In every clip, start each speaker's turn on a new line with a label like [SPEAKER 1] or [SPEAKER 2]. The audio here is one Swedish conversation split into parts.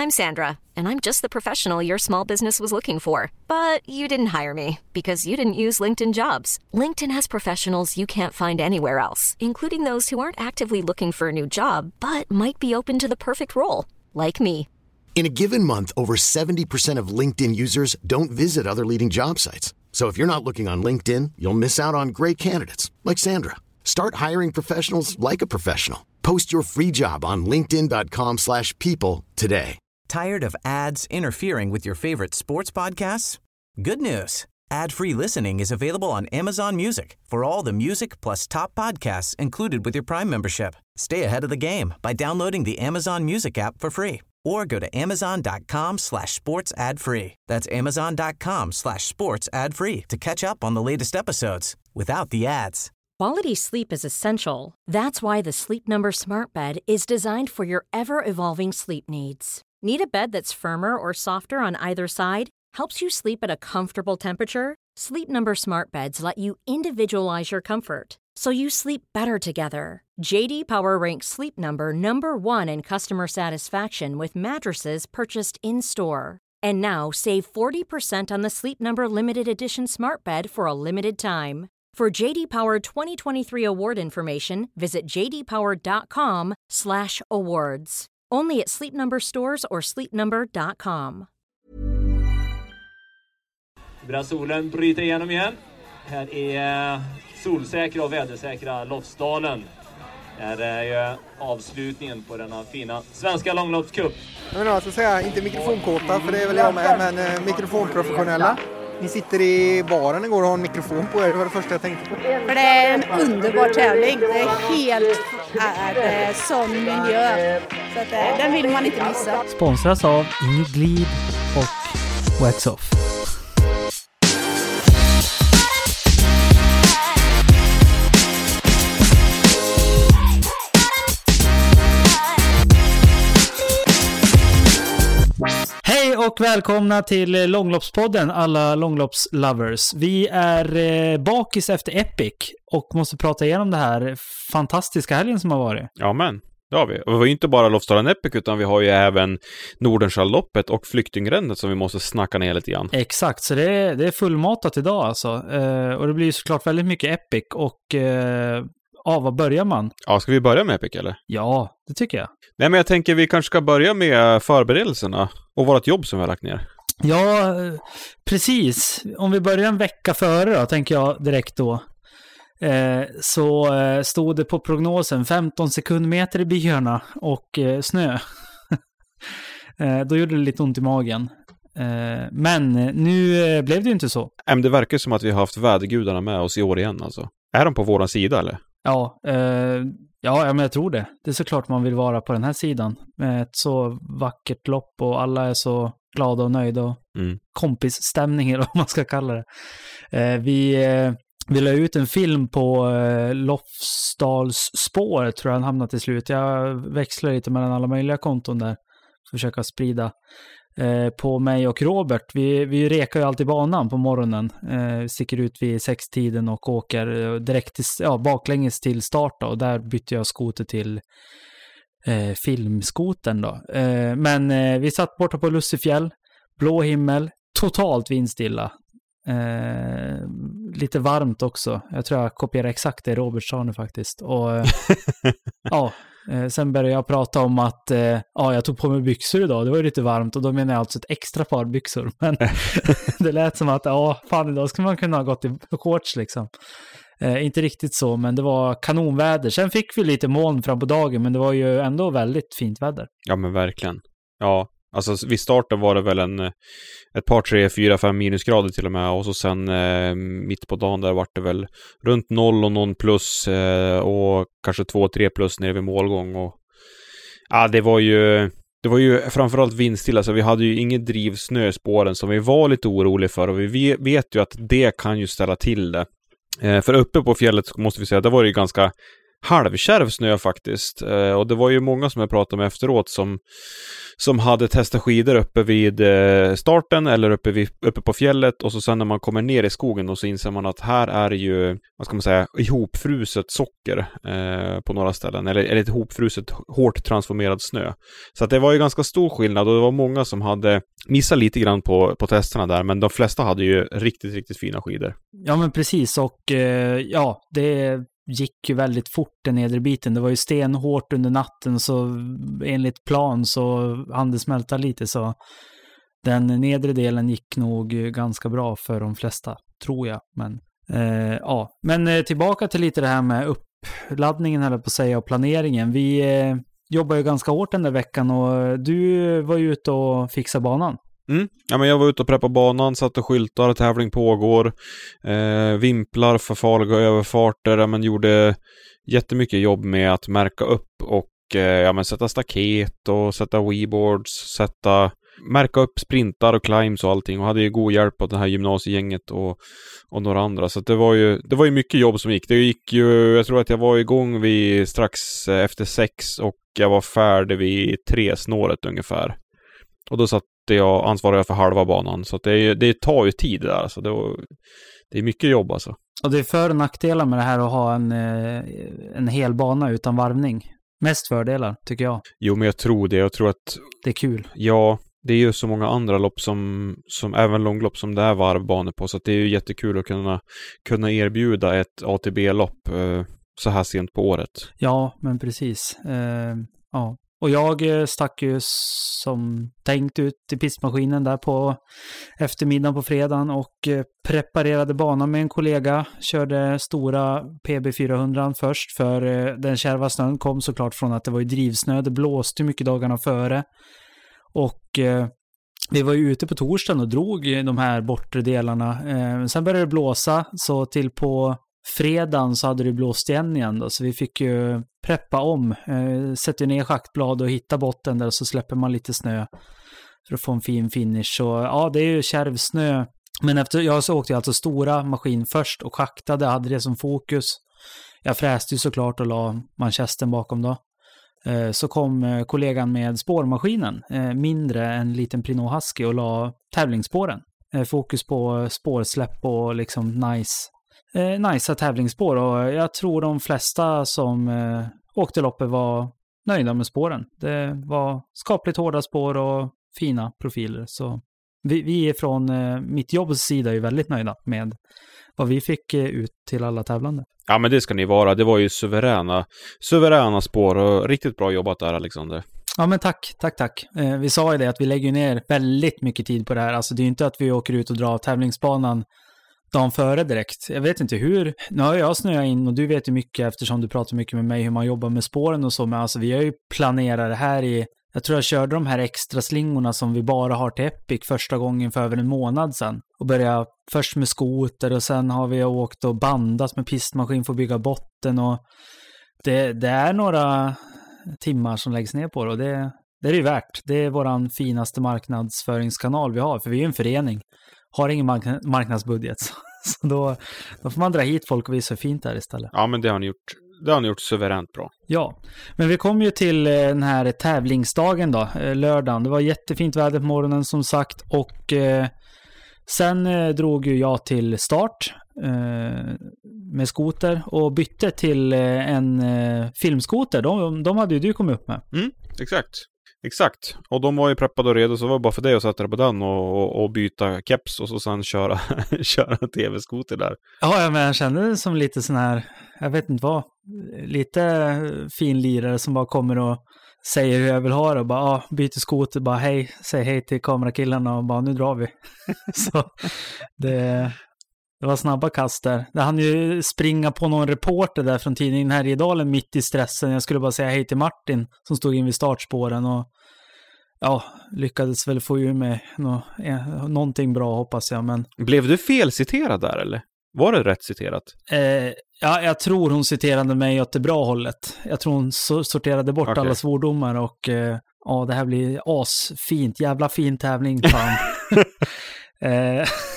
[SPEAKER 1] I'm Sandra, and I'm just the professional your small business was looking for. But you didn't hire me because you didn't use LinkedIn Jobs. LinkedIn has professionals you can't find anywhere else, including those who aren't actively looking for a new job, but might be open to the perfect role, like me.
[SPEAKER 2] In a given month, over 70% of LinkedIn users don't visit other leading job sites. So if you're not looking on LinkedIn, you'll miss out on great candidates like Sandra. Start hiring professionals like a professional. Post your free job on linkedin.com/people today.
[SPEAKER 3] Tired of ads interfering with your favorite sports podcasts? Good news. Ad-free listening is available on Amazon Music for all the music plus top podcasts included with your Prime membership. Stay ahead of the game by downloading the Amazon Music app for free or go to amazon.com/sports ad free. That's amazon.com/sports ad free to catch up on the latest episodes without the ads.
[SPEAKER 4] Quality sleep is essential. That's why the Sleep Number Smart Bed is designed for your ever-evolving sleep needs. Need a bed that's firmer or softer on either side? Helps you sleep at a comfortable temperature? Sleep Number Smart Beds let you individualize your comfort, so you sleep better together. JD Power ranks Sleep Number #1 in customer satisfaction with mattresses purchased in-store. And now, save 40% on the Sleep Number Limited Edition Smart Bed for a limited time. For JD Power 2023 award information, visit jdpower.com/awards. Only at Sleep Number stores or sleepnumber.com.
[SPEAKER 5] Solen bryter igenom igen. Här är solsäkra och vädersäkra Lofsdalen. Här är ju avslutningen på denna fina svenska långloppscup.
[SPEAKER 6] Jag menar, så säga inte mikrofonkåta, för det är väl jag med, men mikrofonprofessionella. Ni sitter i baren igår och har en mikrofon på er, det var det första jag tänkte på.
[SPEAKER 7] För det är en underbar tävling, det är helt sån miljö, så att den vill man inte missa.
[SPEAKER 8] Sponsras av Inglid och Wax Off. Hej och välkomna till Långloppspodden, alla långloppslovers. Vi är bakis efter Epic och måste prata igenom det här fantastiska helgen som har varit.
[SPEAKER 9] Ja, men det har vi. Och det var ju inte bara Lofsdalen Epic, utan vi har ju även Nordenskiöldloppet och Flyktingrennet som vi måste snacka ner lite grann.
[SPEAKER 8] Exakt, så det är fullmatat idag alltså. Och det blir ju såklart väldigt mycket Epic och... vad börjar man?
[SPEAKER 9] Ja, ska vi börja med Epic eller?
[SPEAKER 8] Ja, det tycker jag.
[SPEAKER 9] Nej, men jag tänker vi kanske ska börja med förberedelserna och vårt jobb som vi har lagt ner.
[SPEAKER 8] Ja, precis. Om vi börjar en vecka före då, tänker jag direkt då. Så stod det på prognosen 15 sekundmeter i byarna och snö. Då gjorde det lite ont i magen. Men nu blev det ju inte så.
[SPEAKER 9] Men det verkar som att vi har haft vädergudarna med oss i år igen alltså. Är de på våran sida eller?
[SPEAKER 8] Ja, men jag tror det. Det är såklart man vill vara på den här sidan. Med ett så vackert lopp och alla är så glada och nöjda och kompisstämning eller vad man ska kalla det. Vi la ut en film på Lofsdals spår, tror jag han hamnade till slut. Jag växlar lite mellan alla möjliga konton där. Försöka sprida på mig och Robert. Vi rekar ju alltid banan på morgonen. Sticker ut vid 6-tiden och åker direkt till, baklänges till start då. Och där bytte jag skoter till filmskoten då. Men vi satt borta på Lussefjäll. Blå himmel. Totalt vindstilla. Lite varmt också. Jag tror jag kopierar exakt det Robert sa nu faktiskt. Och sen började jag prata om att jag tog på mig byxor idag. Det var ju lite varmt och då menar jag alltså ett extra par byxor. Men det lät som att idag ska man kunna ha gått i shorts liksom. Inte riktigt så, men det var kanonväder. Sen fick vi lite moln fram på dagen, men det var ju ändå väldigt fint väder.
[SPEAKER 9] Ja, men verkligen. Ja, alltså vid starten var det väl ett par 3, 4, 5 minusgrader till och med. Och så sen mitt på dagen där var det väl runt 0 och någon plus och kanske 2-3 plus nere vid målgång. Och det var ju framförallt vindstilla, så vi hade ju ingen drivsnö i spåren som vi var lite oroliga för. Och vi vet ju att det kan ju ställa till det. För uppe på fjället måste vi säga, det var ju ganska halvkärv snö faktiskt. Och det var ju många som jag pratade med efteråt som hade testat skidor uppe vid starten eller uppe på fjället, och så sen när man kommer ner i skogen och så inser man att här är ju, vad ska man säga, ihopfruset socker på några ställen, eller ett ihopfruset hårt transformerad snö. Så att det var ju ganska stor skillnad, och det var många som hade missat lite grann på testerna där, men de flesta hade ju riktigt, riktigt fina skidor.
[SPEAKER 8] Ja, men precis, och ja, det gick ju väldigt fort den nedre biten. Det var ju stenhårt under natten, så enligt plan så hann det smälta lite, så den nedre delen gick nog ganska bra för de flesta, tror jag. Men ja, men tillbaka till lite det här med uppladdningen, eller på att säga, och planeringen. Vi jobbar ju ganska hårt den där veckan, och du var ju ute och fixade banan.
[SPEAKER 9] Ja, men jag var ute och preppade banan, satt och skyltar, tävling pågår, vimplar för farliga överfarter, ja, men gjorde jättemycket jobb med att märka upp och ja, men sätta staket och sätta weeboards, märka upp sprintar och climbs och allting, och hade ju god hjälp av det här gymnasiegänget och några andra, så att det var ju mycket jobb som gick. Det gick ju, jag tror att jag var igång vid strax efter 6 och jag var färdig vid 3 snåret ungefär. Och då satt jag ansvarig för halva banan. Så att det tar ju tid där. Alltså det är mycket jobb alltså. Och
[SPEAKER 8] det är för- och nackdelar med det här att ha en hel bana utan varvning. Mest fördelar, tycker jag.
[SPEAKER 9] Jo, men jag tror det. Jag tror att
[SPEAKER 8] det är kul.
[SPEAKER 9] Ja, det är ju så många andra lopp som även långlopp som det är varvbanor på. Så att det är ju jättekul att kunna erbjuda ett ATB-lopp så här sent på året.
[SPEAKER 8] Ja, men precis. Ja. Och jag stack ju som tänkt ut till pistmaskinen där på eftermiddagen på fredagen och preparerade banan med en kollega. Körde stora PB400 först, för den kärva snön kom såklart från att det var ju drivsnö. Det blåste mycket dagarna före. Och vi var ju ute på torsdagen och drog de här bortre delarna. Sen började det blåsa, så till på fredagen så hade det blåst igen då, så vi fick ju preppa om, sätta ner schaktblad och hitta botten där, och så släpper man lite snö för att få en fin finish. Så ja, det är ju kärvsnö, men efter jag så åkte jag alltså stora maskin först och schaktade, hade det som fokus. Jag fräste ju såklart och la manchesten bakom då. Så kom kollegan med spårmaskinen, mindre, en liten Pinot Husky, och la tävlingsspåren. Fokus på spårsläpp och liksom nice tävlingsspår, och jag tror de flesta som åkte loppet var nöjda med spåren. Det var skapligt hårda spår och fina profiler, så vi är från mitt jobbs sida är väldigt nöjda med vad vi fick ut till alla tävlande.
[SPEAKER 9] Ja, men det ska ni vara. Det var ju suveräna spår, och riktigt bra jobbat där, Alexander.
[SPEAKER 8] Ja, men tack. Vi sa ju det att vi lägger ner väldigt mycket tid på det här. Alltså det är ju inte att vi åker ut och drar tävlingsbanan dagen före direkt. Jag vet inte hur. Nu har jag snöat in, och du vet ju mycket eftersom du pratar mycket med mig hur man jobbar med spåren och så. Men alltså vi har ju planerat det här jag tror jag körde de här extra slingorna som vi bara har till Epic första gången för över en månad sedan. Och började först med skoter, och sen har vi åkt och bandat med pistmaskin för att bygga botten. Och det är några timmar som läggs ner på det, och det är ju värt. Det är våran finaste marknadsföringskanal vi har, för vi är en förening. Har ingen marknadsbudget. Så då får man dra hit folk och visa hur fint det är istället.
[SPEAKER 9] Ja, men det har ni gjort suveränt bra.
[SPEAKER 8] Ja, men vi kom ju till den här tävlingsdagen då, lördagen. Det var jättefint väder på morgonen som sagt, och sen drog ju jag till start med skoter och bytte till en filmskoter. De hade ju du kommit upp med.
[SPEAKER 9] Exakt. Och de var ju preppade och redo, så var det bara för dig att sätta dig på den och byta keps och så sen köra tv-skoter där.
[SPEAKER 8] Ja, men jag kände det som lite sån här, jag vet inte vad, lite fin lirare som bara kommer och säger hur jag vill ha det och bara byter skoter, bara hej, säg hej till kamerakillarna och bara nu drar vi. Så det var snabba kast där. Det hann ju springa på någon reporter där från tidningen Härjedalen mitt i stressen. Jag skulle bara säga hej till Martin som stod in vid startspåren, och ja, lyckades väl få ur mig någonting bra, hoppas jag. Men
[SPEAKER 9] blev du felciterad där, eller? Var det rätt citerat?
[SPEAKER 8] Ja, jag tror hon citerade mig åt det bra hållet. Jag tror hon sorterade bort alla svordomar, och ja, det här blir asfint. Jävla fin tävling, fan.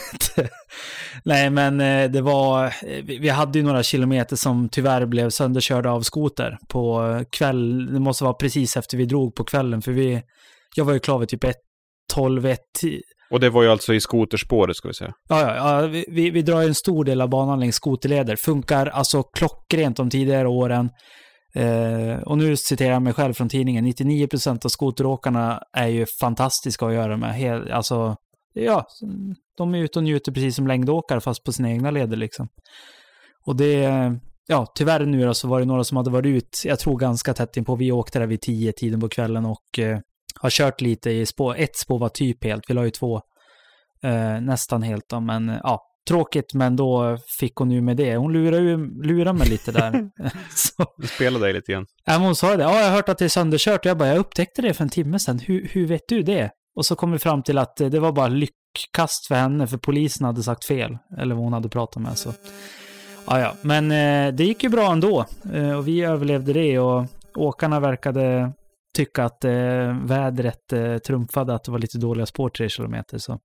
[SPEAKER 8] Nej, men det var... Vi hade ju några kilometer som tyvärr blev sönderkörda av skoter på kväll. Det måste vara precis efter vi drog på kvällen, för jag var ju klar vid typ 12-1.
[SPEAKER 9] Och det var ju alltså i skoterspåret, ska vi säga.
[SPEAKER 8] Ja, vi drar en stor del av banan längs skoterleder. Funkar alltså klockrent de tidigare åren. Och nu citerar jag mig själv från tidningen. 99% av skoteråkarna är ju fantastiska att göra med. Alltså, ja, de är ute och njuter precis som längdåkare fast på sina egna leder liksom. Och det, ja, tyvärr nu då, så var det några som hade varit ut, jag tror ganska tätt in på. Vi åkte där vid 10-tiden på kvällen och har kört lite i spår. Ett spår var typ helt, vi la ju 2 nästan helt då, men ja, tråkigt, men då fick hon ju med det. Hon lurar mig lite där. Så.
[SPEAKER 9] Du spelade dig lite igen.
[SPEAKER 8] Ja, hon sa det. Ja, jag har hört att det är sönderkört. Jag upptäckte det för en timme sedan. Hur vet du det? Och så kom vi fram till att det var bara lyckkast för henne, för polisen hade sagt fel. Eller vad hon hade pratat med. Så. Ja. Men det gick ju bra ändå. Och vi överlevde det, och åkarna verkade tycka att vädret trumfade att det var lite dåliga spår 3 kilometer. Så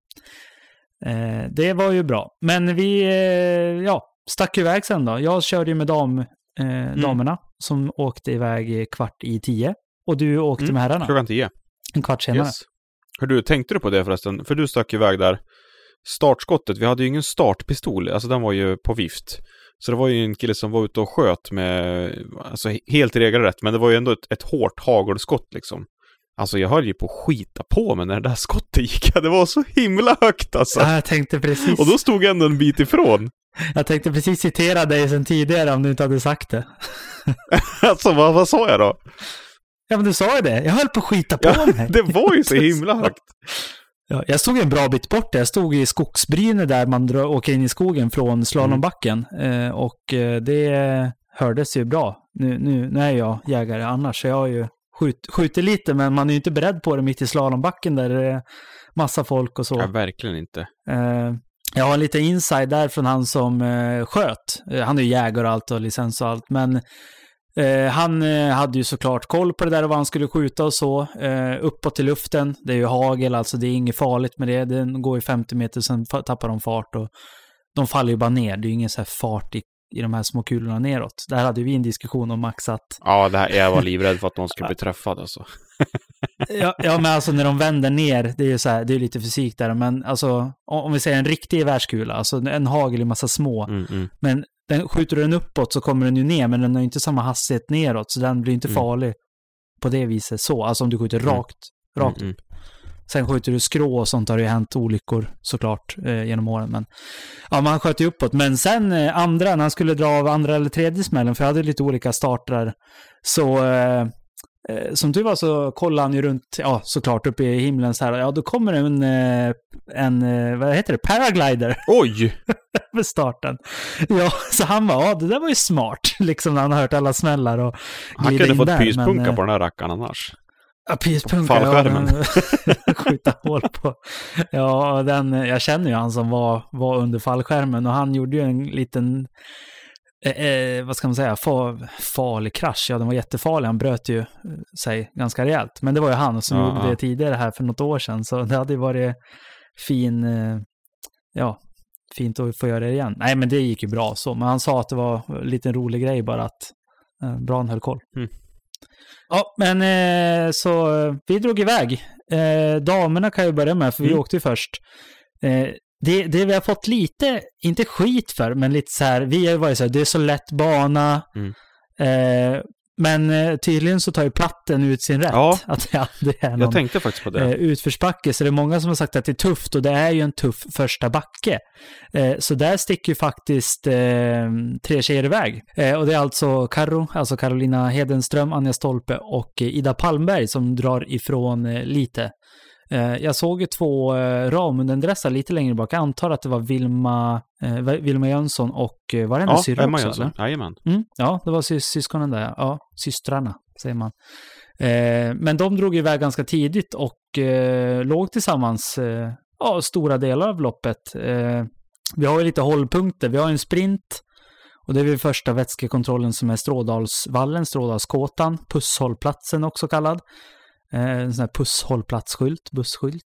[SPEAKER 8] det var ju bra. Men vi stack iväg sen då. Jag körde ju med damerna som åkte iväg 9:15. Och du åkte med herrarna.
[SPEAKER 9] 9:15.
[SPEAKER 8] En kvart senare.
[SPEAKER 9] Yes. Tänkte du på det förresten? För du stack iväg där. Startskottet, vi hade ju ingen startpistol. Alltså den var ju på vift. Så det var ju en kille som var ute och sköt med, alltså helt regelrätt. Men det var ju ändå ett hårt hagelskott liksom. Alltså jag höll ju på att skita på mig när det där skottet gick. Det var så himla högt alltså.
[SPEAKER 8] Ja, jag tänkte precis.
[SPEAKER 9] Och då stod jag ändå en bit ifrån.
[SPEAKER 8] Jag tänkte precis citera dig sen tidigare om du inte hade sagt det.
[SPEAKER 9] Alltså vad sa jag då?
[SPEAKER 8] Ja, men du sa ju det. Jag höll på att skita på mig.
[SPEAKER 9] Det var ju så himla högt.
[SPEAKER 8] Ja, jag stod en bra bit bort. Jag stod i skogsbrynet där man åker in i skogen från slalombacken. Och det hördes ju bra. Nu är jag jägare annars, så jag har ju skjuter lite, men man är ju inte beredd på det mitt i slalombacken där det är massa folk och så.
[SPEAKER 9] Ja, verkligen inte.
[SPEAKER 8] Jag har lite inside där från han som sköt. Han är ju jägare och allt och licens och allt, men han hade ju såklart koll på det där och vad han skulle skjuta och så. Uppåt i luften, det är ju hagel, alltså det är inget farligt med det. Den går ju 50 meter, sen tappar de fart och de faller ju bara ner. Det är ju ingen så här fart i de här små kulorna neråt. Där hade vi en diskussion om Max att...
[SPEAKER 9] Ja, jag var livrädd för att någon skulle bli träffad alltså.
[SPEAKER 8] ja, men alltså när de vänder ner, det är ju så här, det är lite fysik där, men alltså om vi säger en riktig världskula, alltså en hagel i massa små, men skjuter du den uppåt så kommer den ju ner, men den har inte samma hastighet neråt, så den blir inte farlig på det viset så, alltså om du skjuter rakt upp. Sen skjuter du skrå och sånt, har det ju hänt olyckor såklart genom åren, men ja, man sköt ju uppåt. Men sen när han skulle dra av andra eller tredje smällen, för jag hade lite olika starter, så som du var så kollade han ju runt, ja såklart uppe i himlen så här, ja då kommer en vad heter det, paraglider.
[SPEAKER 9] Oj!
[SPEAKER 8] Med starten. Ja, så han var, ja det där var ju smart, liksom när han har hört alla smällar och
[SPEAKER 9] han kunde fått pyspunka på den här rackaren annars.
[SPEAKER 8] Ja, pyspunka.
[SPEAKER 9] Fallskärmen.
[SPEAKER 8] Skjuta hål på. Ja, jag känner ju han som var under fallskärmen, och han gjorde ju en liten vad ska man säga, farlig krasch. Ja, den var jättefarlig. Han bröt ju sig ganska rejält. Men det var ju han som gjorde det tidigare här för något år sedan. Så det hade ju varit fint att få göra det igen. Nej, men det gick ju bra så. Men han sa att det var en liten rolig grej bara att bra han höll koll. Ja, men så vi drog iväg. Damerna kan ju börja med, för vi åkte ju först. Det vi har fått lite, inte skit för, men lite så här, vi har ju varit så här, det är så lätt bana. Men tydligen så tar ju platten ut sin rätt. Ja, att det är någon,
[SPEAKER 9] jag tänkte faktiskt på det.
[SPEAKER 8] Utförsbacke, så det är många som har sagt att det är tufft, och det är ju en tuff första backe. Så där sticker ju faktiskt 3 tjejer iväg. Och det är alltså Carolina Hedenström, Anja Stolpe och Ida Palmberg som drar ifrån lite. Jag såg ju 2 Ramundendressar lite längre bak. Jag antar att det var Vilma Jönsson och var det en syrra också?
[SPEAKER 9] Jönsson. Jajamän.
[SPEAKER 8] Ja, det var syskonen där. Ja, systrarna säger man. Men de drog iväg ganska tidigt och låg tillsammans stora delar av loppet. Vi har ju lite hållpunkter. Vi har en sprint, och det är vid första vätskekontrollen som är Strådalsvallen, Strådalskåtan, pusshållplatsen också kallad. En sån här pusshållplatsskylt, busskylt.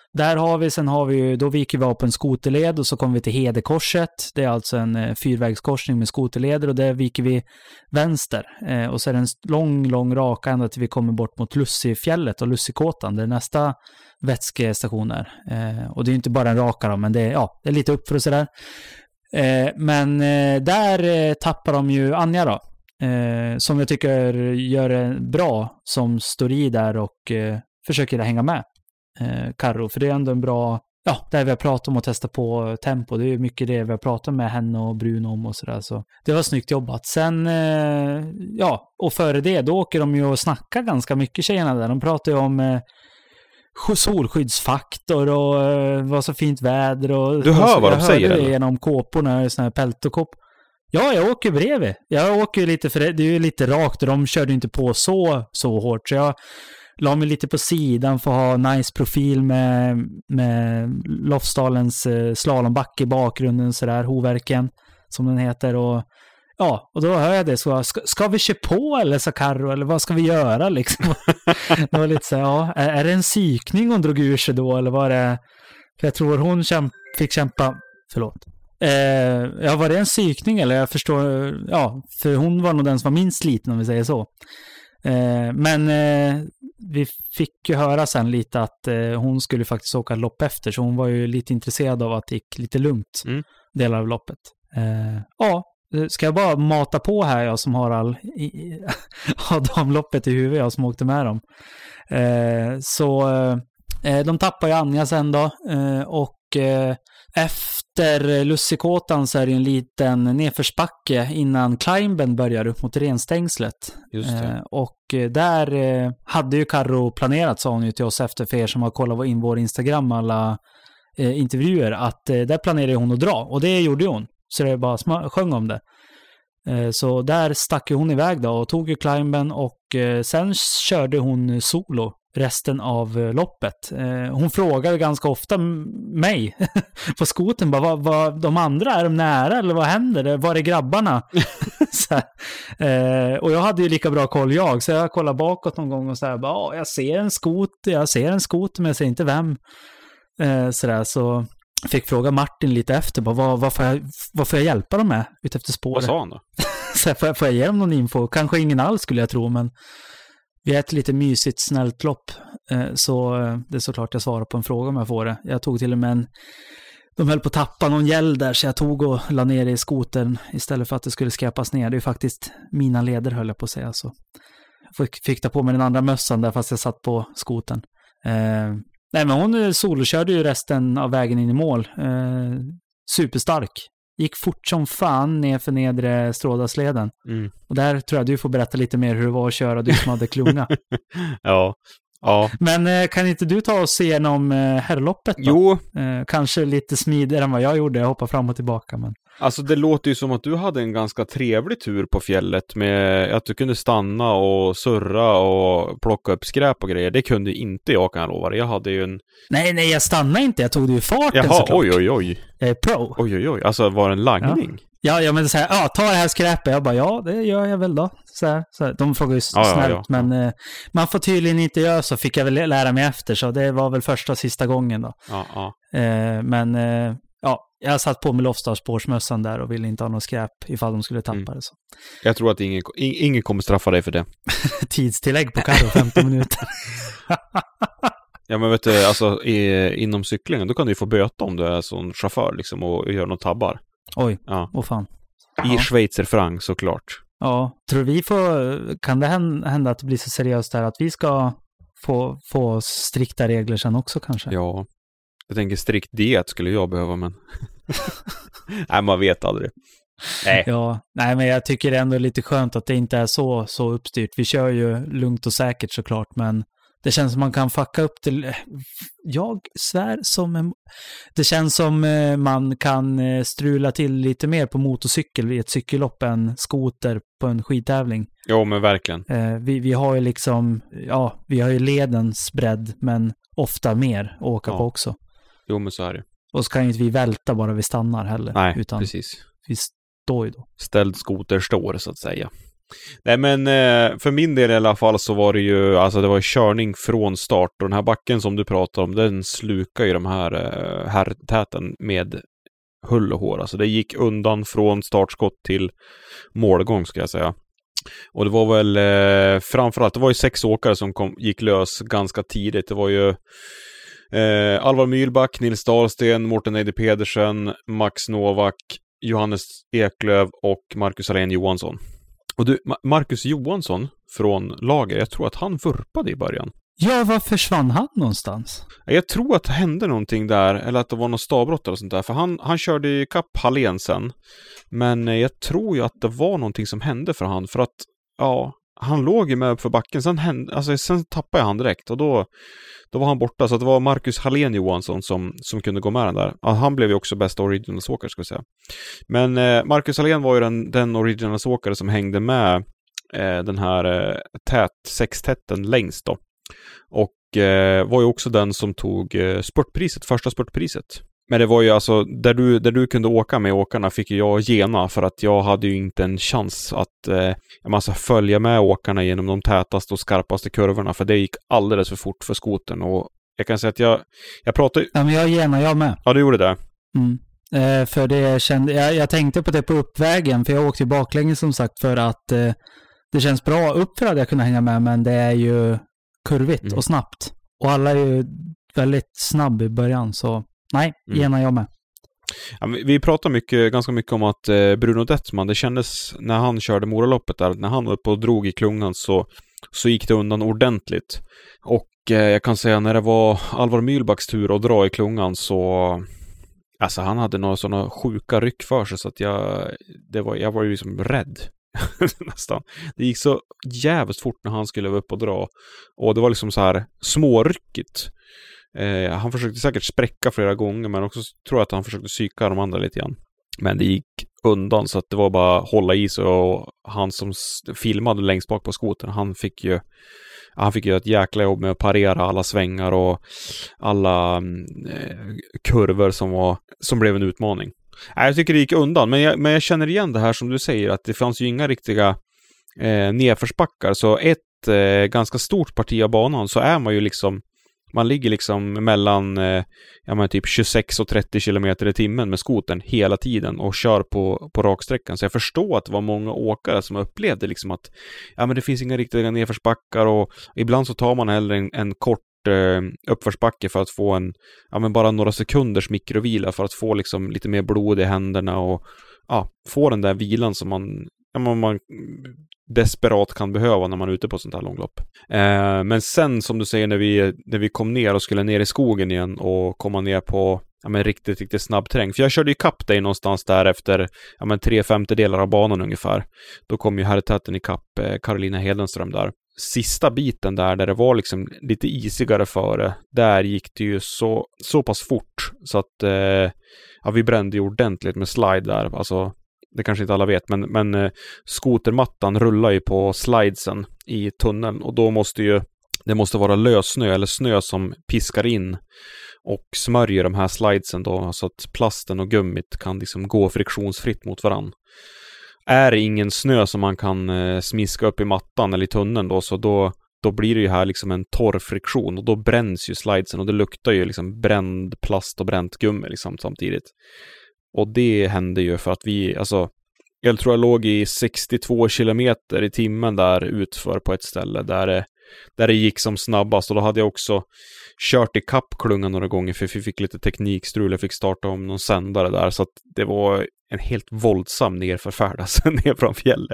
[SPEAKER 8] Sen har vi ju, då viker vi av på en skoterled och så kommer vi till Hedekorset. Det är alltså en fyrvägskorsning med skoterleder och där viker vi vänster. Och så är det en lång raka ända till vi kommer bort mot Lussifjället och Lussikåtan. Det är nästa vätskestation är. Och det är ju inte bara en raka då, men det är lite upp för och sådär. Men där tappar de ju Anja då. Som jag tycker gör det bra, som står i där och försöker hänga med Karro, för det är ändå en bra, där vi har pratat om att testa på tempo, det är ju mycket det vi har pratat med henne och Bruno om och sådär, så det var snyggt jobbat. Sen och före det, då åker de ju och snackar ganska mycket, tjejerna där, de pratar ju om solskyddsfaktor och vad så fint väder och
[SPEAKER 9] du hör vad de säger
[SPEAKER 8] det genom kåporna, sån här peltokopp. Ja, jag åker bredvid. Jag åker lite, för det är ju lite rakt och de körde inte på så hårt. Så jag la mig lite på sidan för att ha nice profil med Lofsdalens slalombacke i bakgrunden, sådär, Hoverken som den heter. Och då hör jag det så, ska vi köra på eller så Karro, eller vad ska vi göra liksom? Det var lite så, är det en psykning hon drog ur sig då, eller var det, för jag tror hon fick kämpa, var det en psykning eller jag förstår, för hon var nog den som var minst liten, om vi säger så. Men vi fick ju höra sen lite att hon skulle faktiskt åka lopp efter, så hon var ju lite intresserad av att det gick lite lugnt delar av loppet. Ska jag bara mata på här, jag som har damloppet i huvudet, jag som åkte med dem. De tappar ju Anja sen då, och efter Lussikåtan så är det en liten nedförsbacke innan climben börjar upp mot renstängslet.
[SPEAKER 9] Just det.
[SPEAKER 8] Och där hade ju Karro planerat, sa hon ju till oss efter, för er som har kollat in vår Instagram, alla intervjuer, att där planerade hon att dra, och det gjorde hon. Så det bara sjöng om det. Så där stack hon iväg då och tog ju climben, och sen körde hon solo resten av loppet. Hon frågade ganska ofta mig på skoten, bara, vad de andra, är de nära eller vad händer? Var är grabbarna? Och jag hade ju lika bra koll så jag kollade bakåt någon gång och så här, bara, jag ser en skoter men jag ser inte vem. Så fick fråga Martin lite efter, bara, vad får jag hjälpa dem med ut efter spåret?
[SPEAKER 9] Vad sa han då?
[SPEAKER 8] Så får jag ge dem någon info? Kanske ingen alls skulle jag tro, men vi är ett lite mysigt, snällt lopp. Så det är såklart jag svarar på en fråga om jag får det. Jag tog till och med de höll på att tappa någon gäll där, så jag tog och la ner det i skotern istället för att det skulle skräpas ner. Det är ju faktiskt mina leder, höll jag på att säga. Så jag fick ta på mig den andra mössan där fast jag satt på skotern. Nej, men hon solokörde ju resten av vägen in i mål. Superstark. Gick fort som fan ner för nedre Strådasleden. Och där tror jag du får berätta lite mer hur det var att köra, du som hade klunga.
[SPEAKER 9] Ja.
[SPEAKER 8] Men kan inte du ta oss igenom herrloppet då?
[SPEAKER 9] Jo.
[SPEAKER 8] Kanske lite smidigare än vad jag gjorde. Jag hoppar fram och tillbaka. Men...
[SPEAKER 9] Alltså det låter ju som att du hade en ganska trevlig tur på fjället, med att du kunde stanna och surra och plocka upp skräp och grejer. Det kunde inte jag, kan jag lova. Jag hade ju en... Nej, jag stannade inte. Jag tog det i farten. Jaha,
[SPEAKER 8] såklart.
[SPEAKER 9] Oj.
[SPEAKER 8] Pro.
[SPEAKER 9] Oj. Alltså var det en lagning?
[SPEAKER 8] Ja, men så här, ta det här skräpet. Jag bara, det gör jag väl då. Så här. De frågar ju snällt, men man får tydligen inte göra så, fick jag väl lära mig efter, så det var väl första och sista gången då.
[SPEAKER 9] Ja.
[SPEAKER 8] Men jag satt på med Lofsdalsspårsmössan där och ville inte ha någon skräp ifall de skulle tappa det. Så.
[SPEAKER 9] Jag tror att ingen kommer straffa dig för det.
[SPEAKER 8] Tidstillägg på Karro, 15 minuter.
[SPEAKER 9] Ja, men vet du, alltså inom cyklingen, då kan du ju få böta om du är sån chaufför liksom, och gör något tabbar.
[SPEAKER 8] Oj, vad fan.
[SPEAKER 9] I schweizerfranc såklart.
[SPEAKER 8] Ja, tror vi kan det hända att det blir så seriöst där att vi ska få strikta regler sen också kanske?
[SPEAKER 9] Ja, jag tänker strikt diet skulle jag behöva, men nej, man vet aldrig. Nej.
[SPEAKER 8] Ja, nej, men jag tycker det är ändå lite skönt att det inte är så uppstyrt. Vi kör ju lugnt och säkert såklart, men det känns som man kan fucka upp till... Jag svär det känns som man kan strula till lite mer på motorcykel i ett cykellopp än skoter på en skidtävling.
[SPEAKER 9] Jo, men verkligen.
[SPEAKER 8] Vi har ju liksom... Ja, vi har ju ledens bredd, men ofta mer att åka på också.
[SPEAKER 9] Jo, men så är det.
[SPEAKER 8] Och så kan ju inte vi välta bara vi stannar heller.
[SPEAKER 9] Nej,
[SPEAKER 8] utan
[SPEAKER 9] precis.
[SPEAKER 8] Vi står ju då.
[SPEAKER 9] Ställd skoter står, så att säga. Nej, men för min del i alla fall så var det ju, alltså det var körning från start, och den här backen som du pratar om, den slukar ju de här herrtäten med hull och hår. Alltså det gick undan från startskott till målgång, ska jag säga. Och det var väl framförallt, det var ju 6 åkare som gick lös ganska tidigt. Det var ju Alvar Mühlback, Nils Dahlsten, Morten Eide Pedersen, Max Novak, Johannes Eklöf och Marcus Alén Johansson. Och du, Marcus Johansson från Lager, jag tror att han vurpade i början.
[SPEAKER 8] Ja, var försvann han någonstans?
[SPEAKER 9] Jag tror att det hände någonting där, eller att det var någon stavbrott eller sånt där. För han körde i kapp Hallén sen. Men jag tror ju att det var någonting som hände för han. För att, ja, han låg ju med upp för backen. Sen tappade jag han direkt. Och då var han borta. Så det var Marcus Hallén Johansson som kunde gå med den där. Ja, han blev ju också bästa originalsåkare, ska jag säga. Men Marcus Hallén var ju den originalsåkare som hängde med den här sextätten längst då. Och var ju också den som tog första spurtpriset. Men det var ju alltså, där du kunde åka med åkarna fick jag gena, för att jag hade ju inte en chans att följa med åkarna genom de tätaste och skarpaste kurvorna, för det gick alldeles för fort för skotern. Och jag kan säga att jag pratade...
[SPEAKER 8] Ja, men jag med.
[SPEAKER 9] Ja, du gjorde det.
[SPEAKER 8] För det jag tänkte på det på uppvägen, för jag åkte ju baklänges som sagt, för att det känns bra. Uppför hade jag kunnat hänga med, men det är ju kurvigt och snabbt. Och alla är ju väldigt snabb i början, så nej, gärna jag med.
[SPEAKER 9] Ja, vi pratar ganska mycket om att Bruno Dettman, det kändes när han körde Moraloppet där, när han var uppe och drog i klungan så gick det undan ordentligt. Och jag kan säga när det var Alvar Mühlbacks tur att dra i klungan så alltså han hade några sådana sjuka ryck för sig så att jag var ju liksom rädd. Nästan. Det gick så jävligt fort när han skulle upp och dra. Och det var liksom så här småryckigt. Han försökte säkert spräcka flera gånger, men också tror jag att han försökte psyka de andra lite grann. Men det gick undan, så att det var bara hålla i sig. Och han som filmade längst bak på skotern, han fick ju ett jäkla jobb med att parera alla svängar och alla kurvor som blev en utmaning. Jag tycker det gick undan, men jag känner igen det här som du säger, att det fanns ju inga riktiga nedförsbackar. Så ett ganska stort parti av banan så är man ju liksom, man ligger liksom mellan typ 26 och 30 kilometer i timmen med skoten hela tiden och kör på raksträckan. Så jag förstår att det var många åkare som upplevde liksom att men det finns inga riktiga nedförsbackar, och ibland så tar man hellre en kort uppförsbacke för att få bara några sekunders mikrovila för att få liksom lite mer blod i händerna och få den där vilan som man desperat kan behöva när man är ute på sånt här långlopp. Men sen som du säger, när vi kom ner och skulle ner i skogen igen och komma ner på riktigt, riktigt snabb terräng. För jag körde ju kapp dig någonstans där efter 3/5 av banan ungefär. Då kom ju herrtäten i kapp Carolina Hedenström där. Sista biten där det var liksom lite isigare före, där gick det ju så pass fort så att vi brände ju ordentligt med slide där. Alltså, det kanske inte alla vet, men skotermattan rullar ju på slidesen i tunneln, och då måste vara lössnö eller snö som piskar in och smörjer de här slidesen då, så att plasten och gummit kan liksom gå friktionsfritt mot varann. Är det ingen snö som man kan smiska upp i mattan eller i tunneln då, så då blir det ju här liksom en torr friktion, och då bränns ju slidesen, och det luktar ju liksom bränd plast och bränt gummi liksom samtidigt. Och det hände ju för att jag tror jag låg i 62 kilometer i timmen där utför på ett ställe där det gick som snabbast, och då hade jag också kört i kappklungan några gånger för vi fick lite teknikstrul. Jag fick starta om någon sändare där, så att det var en helt våldsam nerförfärd alltså, ner från fjället.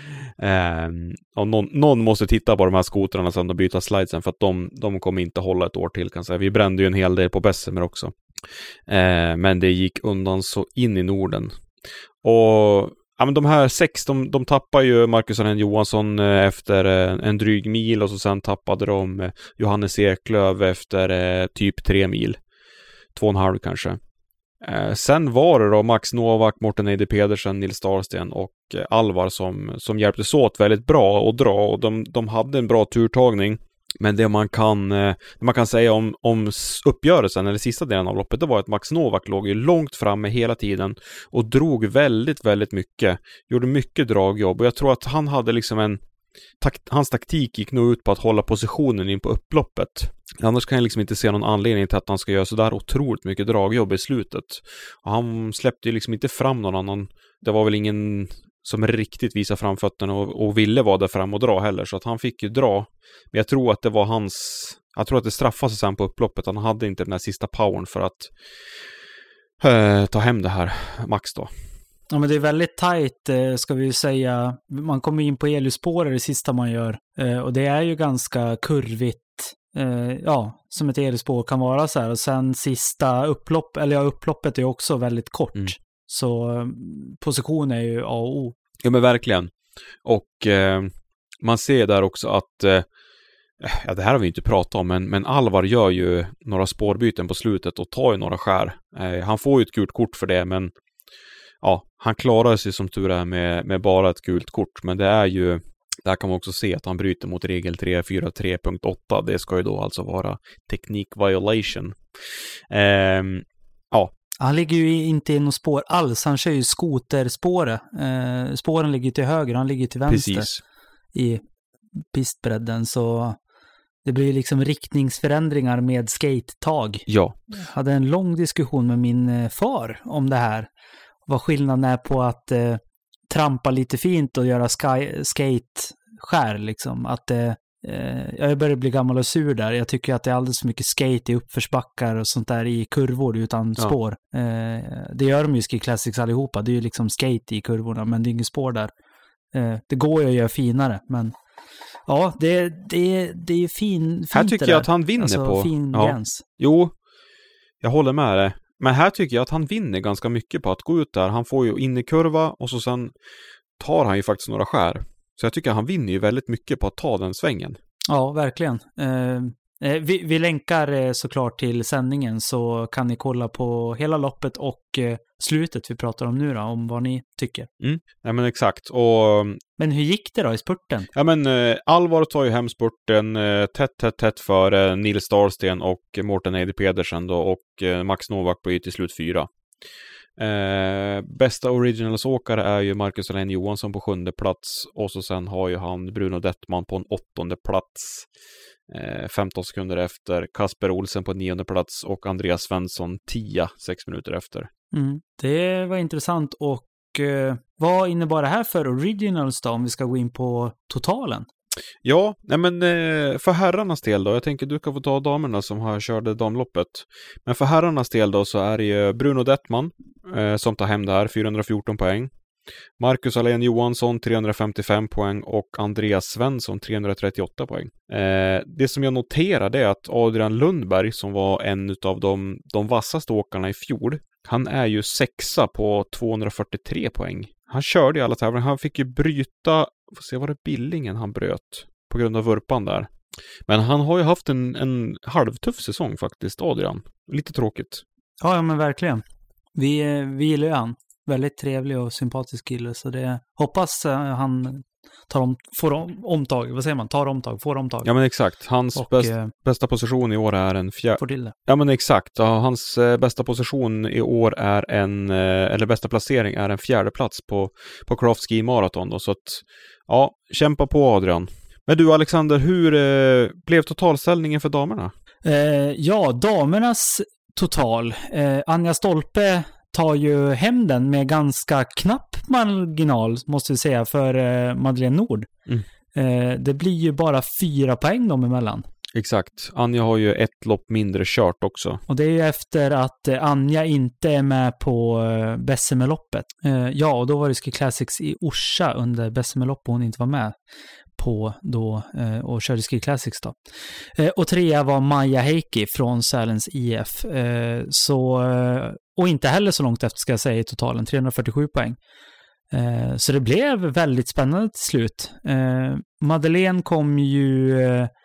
[SPEAKER 9] Och någon måste titta på de här skotrarna sen och byta slidesen, för att de kommer inte hålla ett år till, kan jag säga. Vi brände ju en hel del på Bessemer också. Men det gick undan så in i Norden. Och men de här 6, de tappar ju Marcus Alén Johansson efter en dryg mil, och så sen tappade de Johannes Eklöf efter typ 3 mil. 2,5 kanske. Sen var det då Max Novak, Morten Eide Pedersen, Nils Dahlsten och Alvar som hjälptes åt väldigt bra att dra, och de hade en bra turtagning. Men det man kan säga om uppgörelsen eller sista delen av loppet, det var att Max Novak låg ju långt framme hela tiden och drog väldigt, väldigt mycket. Gjorde mycket dragjobb och jag tror att han hade liksom hans taktik gick nog ut på att hålla positionen in på upploppet. Annars kan jag liksom inte se någon anledning till att han ska göra så där otroligt mycket dragjobb i slutet. Och han släppte ju liksom inte fram någon annan. Det var väl ingen som riktigt visade framfötterna och ville vara där fram och dra heller. Så att han fick ju dra. Men jag tror att det var jag tror att det straffade sig sen på upploppet. Han hade inte den här sista powern för att ta hem det här Max då.
[SPEAKER 8] Ja, men det är väldigt tajt, ska vi säga. Man kommer in på Eliusspåret det sista man gör. Och det är ju ganska kurvigt. Som ett Eliusspår kan vara så här. Och sen sista upploppet är också väldigt kort. Så position är ju A och O.
[SPEAKER 9] Ja, men verkligen. Och man ser där också att det här har vi inte pratat om, men Alvar gör ju några spårbyten på slutet och tar ju några skär. Han får ju ett gult kort för det, men ja, han klarar sig som tur är med bara ett gult kort. Men det är ju, där kan man också se att han bryter mot regel 343.8. Det ska ju då alltså vara teknik violation.
[SPEAKER 8] Han ligger ju inte i något spår alls. Han kör ju skoterspåret. Spåren ligger till höger, han ligger till vänster.
[SPEAKER 9] Precis.
[SPEAKER 8] I pistbredden, så det blir liksom riktningsförändringar med skate-tag.
[SPEAKER 9] Ja.
[SPEAKER 8] Jag hade en lång diskussion med min far om det här. Vad skillnaden är på att trampa lite fint och göra skate-skär liksom. Att jag börjar bli gammal och sur där. Jag tycker att det är alldeles för mycket skate i uppförsbackar och sånt där i kurvor utan spår. Det gör de ju Ski Classics allihopa. Det är ju liksom skate i kurvorna, men det är inget spår där. Det går ju att göra finare, men ja, det är fint.
[SPEAKER 9] Här tycker jag att han vinner alltså, på
[SPEAKER 8] fin gräns.
[SPEAKER 9] Jo, jag håller med dig. Men här tycker jag att han vinner ganska mycket på att gå ut där. Han får ju in i kurva och så sen tar han ju faktiskt några skär. Så jag tycker att han vinner ju väldigt mycket på att ta den svängen.
[SPEAKER 8] Ja, verkligen. Vi länkar såklart till sändningen, så kan ni kolla på hela loppet och slutet vi pratar om nu då, om vad ni tycker.
[SPEAKER 9] Ja, men exakt.
[SPEAKER 8] Men hur gick det då i spurten?
[SPEAKER 9] Ja, men Alvar tar ju hem spurten tätt för Nils Dahlsten och Morten Eide Pedersen då, och Max Novak blir till slut 4. Bästa originalsåkare är ju Marcus Alain Johansson på 7:e plats, och så sen har ju han Bruno Dettman på en 8:e plats, 15 sekunder efter, Kasper Olsen på 9:e plats och Andreas Svensson 6 minuter efter.
[SPEAKER 8] Det var intressant. Och vad innebar det här för originals då, om vi ska gå in på totalen?
[SPEAKER 9] Ja, nej men för herrarnas del då, jag tänker du kan få ta damerna som har körde damloppet. Men för herrarnas del då så är det ju Bruno Dettman som tar hem det här, 414 poäng. Marcus Alain Johansson 355 poäng och Andreas Svensson 338 poäng. Det som jag noterade är att Adrian Lundberg, som var en av de vassaste åkarna i fjol, han är ju 6 på 243 poäng. Han körde i alla tävlingar. Han fick ju bryta, får se vad det Billingen han bröt på grund av vurpan där. Men han har ju haft en halvtuff säsong faktiskt, Adrian. Lite tråkigt.
[SPEAKER 8] Ja, men verkligen. Vi gillar ju han. Väldigt trevlig och sympatisk kille, så det hoppas han får omtag. Vad säger man? Får omtag.
[SPEAKER 9] Ja, men exakt. Hans bästa position i år är en fjärde.
[SPEAKER 8] Får till det.
[SPEAKER 9] Ja, men exakt. Ja, hans bästa position i år är eller bästa placering är en 4:e plats på Craft Ski Marathon då. Så att, ja, kämpa på Adrian. Men du Alexander, hur blev totalställningen för damerna?
[SPEAKER 8] Damernas total. Anja Stolpe tar ju hem den med ganska knapp marginal, måste vi säga, för Madeleine Nord. Det blir ju bara 4 poäng dem emellan.
[SPEAKER 9] Exakt. Anja har ju ett lopp mindre kört också.
[SPEAKER 8] Och det är ju efter att Anja inte är med på Bessemerloppet. Och då var det Ski Classics i Orsa under Bessemerloppet hon inte var med på då och körde Ski Classics då. Och 3 var Maja Heikki från Sälens IF. Och inte heller så långt efter, ska jag säga, i totalen 347 poäng. Så det blev väldigt spännande till slut. Madeleine kom ju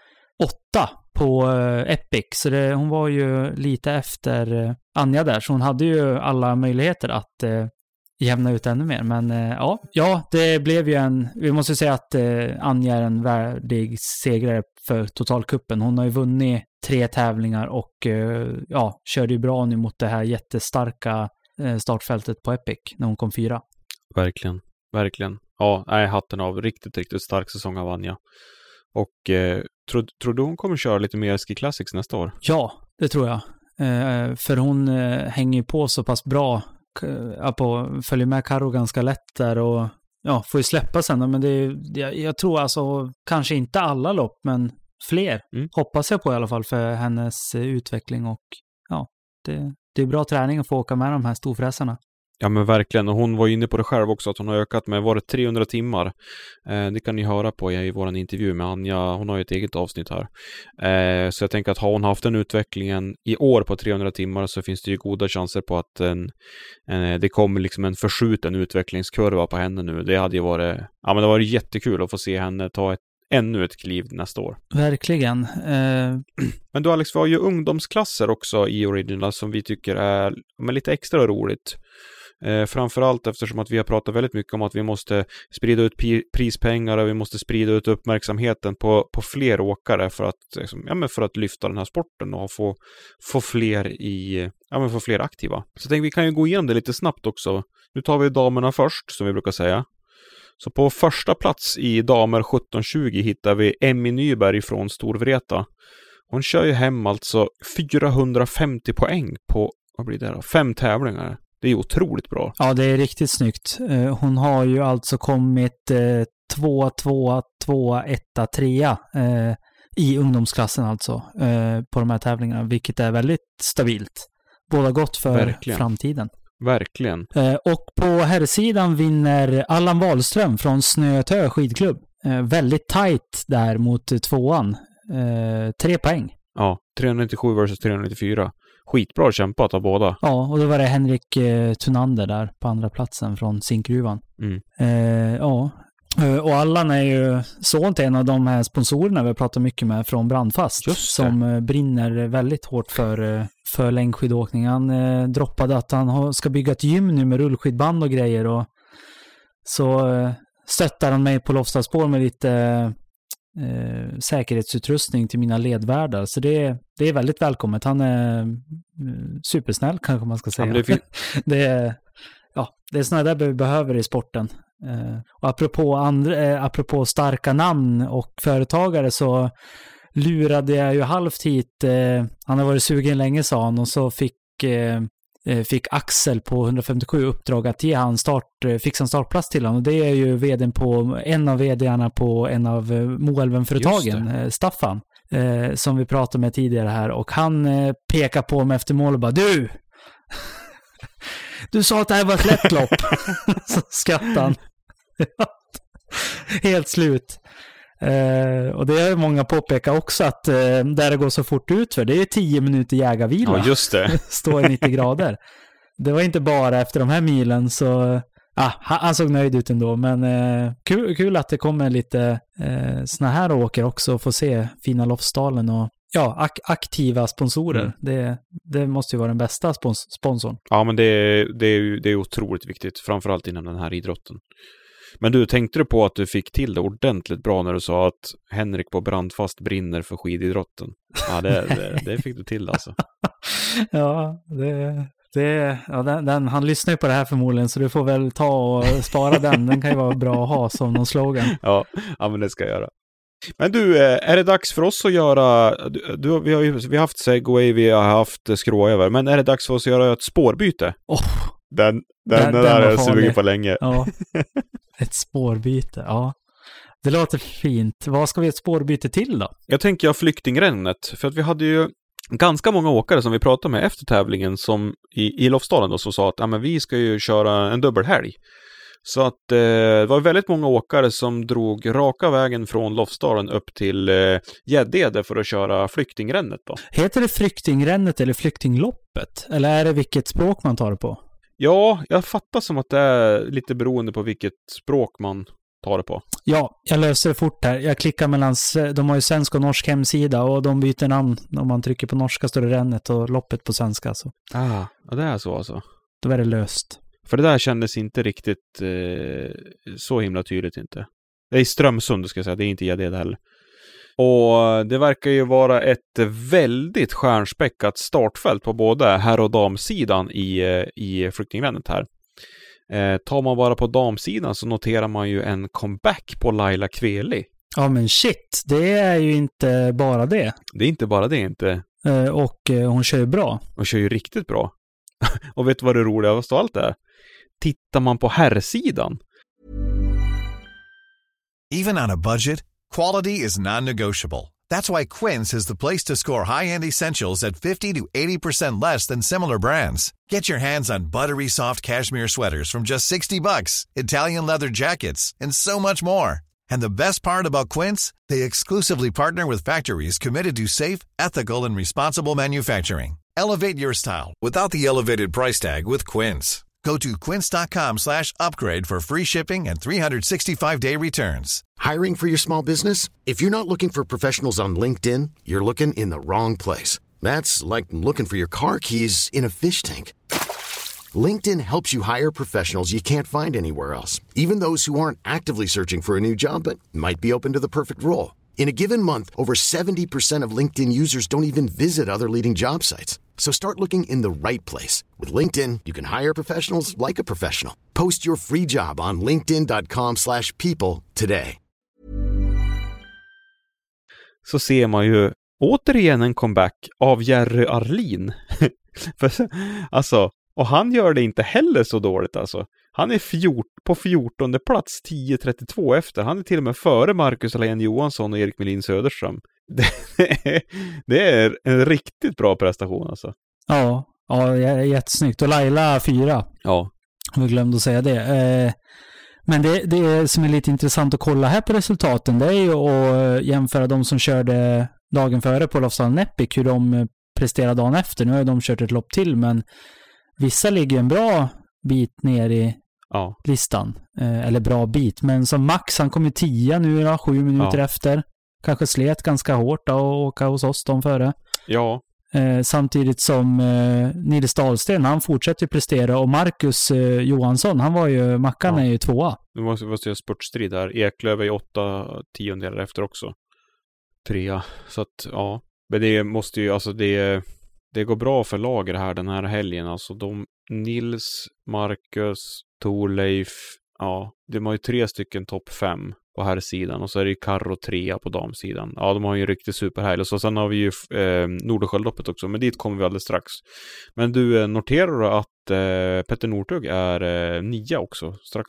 [SPEAKER 8] 8 på Epic, så hon var ju lite efter Anja där, så hon hade ju alla möjligheter att jämna ut ännu mer. Men ja, det blev ju vi måste säga att Anja är en värdig segrare för totalkuppen. Hon har ju vunnit 3 tävlingar och körde ju bra nu mot det här jättestarka startfältet på Epic när hon kom 4.
[SPEAKER 9] Verkligen. Ja, hatten av. Riktigt stark säsong av Anja. Och tror du hon kommer köra lite mer Ski Classics nästa år? Ja, det tror jag. För hon hänger ju på så pass bra. Följer med Karo ganska lätt där och får ju släppa sen. Men jag tror alltså kanske inte alla lopp, men fler. Hoppas jag på i alla fall för hennes utveckling. Och det är bra träning att få åka med de här storfräsarna. Ja, men verkligen. Och hon var inne på det själv också, att hon har ökat med 300 timmar. Det kan ni höra på i vår intervju med Anja. Hon har ju ett eget avsnitt här. Så jag tänker att har hon haft den utvecklingen i år på 300 timmar så finns det ju goda chanser på att det kommer liksom en förskjuten utvecklingskurva på henne nu. Det hade ju varit, det var jättekul att få se henne ta ännu ett kliv nästa år. Verkligen. Men du Alex, vi har ju ungdomsklasser också i Original som vi tycker är lite extra roligt. Framförallt eftersom att vi har pratat väldigt mycket om att vi måste sprida ut prispengar och vi måste sprida ut uppmärksamheten på fler åkare för att lyfta den här sporten och få fler aktiva. Så jag tänker vi kan ju gå igenom det lite snabbt också. Nu tar vi damerna först, som vi brukar säga. Så på första plats i damer 1720 hittar vi Emmy Nyberg från Storvreta. Hon kör ju hem alltså 450 poäng på, 5 tävlingar. Det är otroligt bra. Ja, det är riktigt snyggt. Hon har ju alltså kommit 2, 1, 3 i ungdomsklassen alltså på de här tävlingarna, vilket är väldigt stabilt. Båda gott för framtiden. Verkligen. Och på herrsidan vinner Allan Wahlström från Snötö skidklubb. Väldigt tajt där mot 2:an. 3 poäng. Ja, 397 versus 394. Skitbra kämpat av båda. Ja, och då var det Henrik Tunander där på andra platsen från Zinkgruvan. Och Allan är ju son till en av de här sponsorerna vi pratar mycket med från Brandfast. Som brinner väldigt hårt för längdskidåkning. Han droppade att han ska bygga ett gym nu med rullskidband och grejer. Och så stöttar han mig på Lofstaspår med lite säkerhetsutrustning till mina ledvärdar. Så det är väldigt välkommet. Han är supersnäll kanske man ska säga. Ja, det är sådana där vi behöver i sporten. Och apropå starka namn och företagare så lurade jag ju halvt hit. Han har varit sugen länge, sa han, och så fick Axel på 157 uppdrag att ge han fixa en startplats till honom. Och det är ju en av vdarna på en av Moälven-företagen, Staffan, som vi pratade med tidigare här. Och han pekar på mig efter mål och bara, du sa att det här var ett lätt lopp. Så skrattade han. Helt slut. Och det är många påpekar också att där det går så fort ut för det är 10 minuter jägarvila. Ja, just det. Står i 90 grader. Det var inte bara efter de här milen så han såg nöjd ut ändå, men kul att det kommer lite såna här åker också och få se fina Lofsdalen och aktiva sponsorer. Det måste ju vara den bästa sponsorn. Ja, men det är otroligt viktigt, framförallt inom den här idrotten. Men du, tänkte du på att du fick till det ordentligt bra när du sa att Henrik på Brandfast brinner för skididrotten? Ja, det fick du till alltså. Ja, han lyssnar ju på det här förmodligen, så du får väl ta och spara den. Den kan ju vara bra att ha som någon slogan. Ja, men det ska jag göra. Men du, är det dags för oss att göra... Vi har haft segway, vi har haft skråöver, men är det dags för oss att göra ett spårbyte? Den där är jag sugen på länge. Ja. Ett spårbyte, ja. Det låter fint. Vad ska vi ett spårbyte till då? Jag tänker flyktingrännet. För att vi hade ju ganska många åkare som vi pratade med efter tävlingen som i Lofsdalen då, som sa att men vi ska ju köra en dubbelhelg. Så att det var väldigt många åkare som drog raka vägen från Lofsdalen upp till Gäddede för att köra flyktingrännet då. Heter det flyktingrännet eller flyktingloppet? Eller är det vilket språk man tar det på? Ja, jag fattar som att det är lite beroende på vilket språk man tar det på. Ja, jag löser det fort här. Jag klickar mellan, de har ju svensk och norsk hemsida och de byter namn. Om man trycker på norska står det rännet och loppet på svenska. Så. Ja, det är så alltså. Då är det löst. För det där kändes inte riktigt så himla tydligt inte. Det är i Strömsund ska jag säga, det är inte Gäddede heller. Och det verkar ju vara ett väldigt stjärnspäckat startfält på både herr- och damsidan i Flyktingrännet här. Tar man bara på damsidan så noterar man ju en comeback på Laila Kveli.
[SPEAKER 8] Ja men shit, det är ju inte bara det.
[SPEAKER 9] Det är inte bara det inte.
[SPEAKER 8] Och hon kör ju bra.
[SPEAKER 9] Hon kör ju riktigt bra. Och vet du vad det roliga av allt är? Tittar man på herrsidan.
[SPEAKER 10] Even on a budget, quality is non-negotiable. That's why Quince is the place to score high-end essentials at 50 to 80% less than similar brands. Get your hands on buttery soft cashmere sweaters from just $60, Italian leather jackets, and so much more. And the best part about Quince, they exclusively partner with factories committed to safe, ethical, and responsible manufacturing. Elevate your style without the elevated price tag with Quince. Go to quince.com/upgrade for free shipping and 365-day returns.
[SPEAKER 2] Hiring for your small business? If you're not looking for professionals on LinkedIn, you're looking in the wrong place. That's like looking for your car keys in a fish tank. LinkedIn helps you hire professionals you can't find anywhere else, even those who aren't actively searching for a new job but might be open to the perfect role. In a given month, over 70% of LinkedIn users don't even visit other leading job sites. So start looking in the right place. With LinkedIn, you can hire professionals like a professional. Post your free job on linkedin.com/people today.
[SPEAKER 9] Så ser man ju återigen en comeback av Jerry Arlin. Alltså, och han gör det inte heller så dåligt alltså. Han är på 14:e plats, 10:32 efter. Han är till och med före Marcus Alain Johansson och Erik Melin Söderström. Det är en riktigt bra prestation alltså.
[SPEAKER 8] Ja, jättesnyggt. Och Laila 4.
[SPEAKER 9] Ja.
[SPEAKER 8] Vi glömde att säga det. Men det som är lite intressant att kolla här på resultaten, det är ju att jämföra de som körde dagen före på Lofsdalen Epic, hur de presterade dagen efter. Nu har de kört ett lopp till, men vissa ligger en bra bit ner i listan. Eller bra bit. Men som Max, han kom ju 10 nu då, 7 minuter efter. Kanske slet ganska hårt då, och åka hos oss de före.
[SPEAKER 9] Ja.
[SPEAKER 8] Samtidigt som Nils Dahlsten, han fortsätter prestera. Och Marcus Johansson, han var ju, Mackan är ju 2.
[SPEAKER 9] Det måste ju spurtstrid där. Eklöv är ju 8/10 efter också. 3. Så att, ja. Men det måste ju, alltså det går bra för lager här den här helgen. Alltså Nils, Marcus, Torleif, de har ju 3 stycken topp 5 på här sidan. Och så är det ju Karro 3 på damsidan. Ja, de har ju en riktigt superhelg. Och så sen har vi ju Nordsköldloppet också. Men dit kommer vi alldeles strax. Men du, noterar du att Petter Northug är 9 också? Strax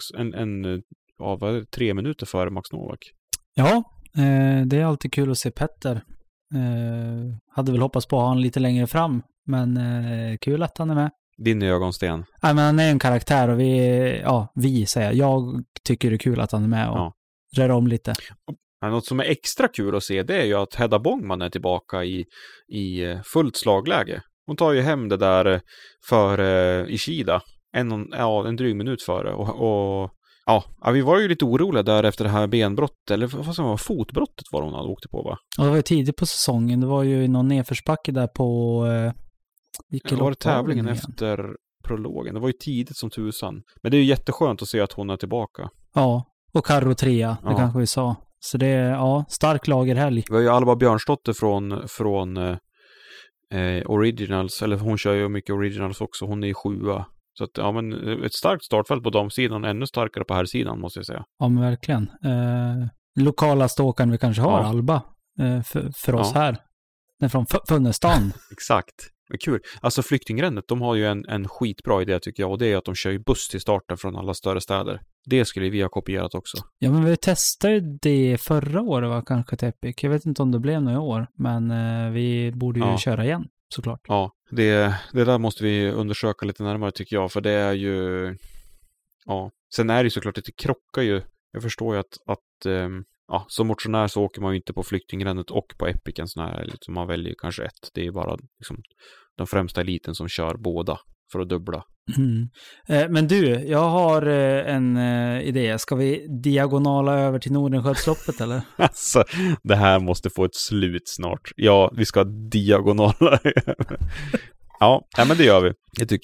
[SPEAKER 9] 3 minuter före Max Novak.
[SPEAKER 8] Ja, det är alltid kul att se Petter. Hade väl hoppats på att ha han lite längre fram. Men kul att han är med.
[SPEAKER 9] Din ögonsten.
[SPEAKER 8] Nej, men han är en karaktär och vi säger. Jag tycker det är kul att han är med och rör om lite.
[SPEAKER 9] Något som är extra kul att se, det är ju att Hedda Bångman är tillbaka i fullt slagläge. Hon tar ju hem det där för Ishida. En dryg minut före. Och vi var ju lite oroliga där efter det här benbrottet. Eller vad som var fotbrottet var hon hade åkt på, va?
[SPEAKER 8] Ja, det var ju tidigt på säsongen. Det var ju någon nedförsbacke där på...
[SPEAKER 9] Det var tävlingen efter prologen. Det var ju tidigt som tusan. Men det är ju jätteskönt att se att hon är tillbaka.
[SPEAKER 8] Ja, och Karro 3, det kanske vi sa. Så det är, stark lagerhelg.
[SPEAKER 9] Vi har ju Alba Björnsdotter från Originals. Eller hon kör ju mycket Originals också. Hon är i 7. Så att, men ett starkt startfält på damsidan. Ännu starkare på här sidan måste jag säga.
[SPEAKER 8] Ja, men verkligen. Lokala ståkaren vi kanske har, Alba. För oss här. Den från Funnestan.
[SPEAKER 9] Exakt. Kul. Alltså Flyktingrännet, de har ju en skitbra idé tycker jag. Och det är att de kör ju buss till starten från alla större städer. Det skulle vi ha kopierat också.
[SPEAKER 8] Ja, men vi testade det förra året, var kanske till Epic. Jag vet inte om det blev några år. Men vi borde ju köra igen, såklart. Ja,
[SPEAKER 9] det där måste vi undersöka lite närmare tycker jag. För det är ju... Ja, sen är det ju såklart att det krockar ju. Jag förstår ju att som motionär så åker man ju inte på Flyktingrännet och på Epic en sån här, liksom man väljer kanske ett. Det är ju bara liksom den främsta eliten som kör båda för att dubbla.
[SPEAKER 8] Men du, jag har en idé. Ska vi diagonala över till Nordenskiöldsloppet eller?
[SPEAKER 9] Alltså, det här måste få ett slut snart. Ja, vi ska diagonala över. Ja, men det gör vi. Det tycker jag.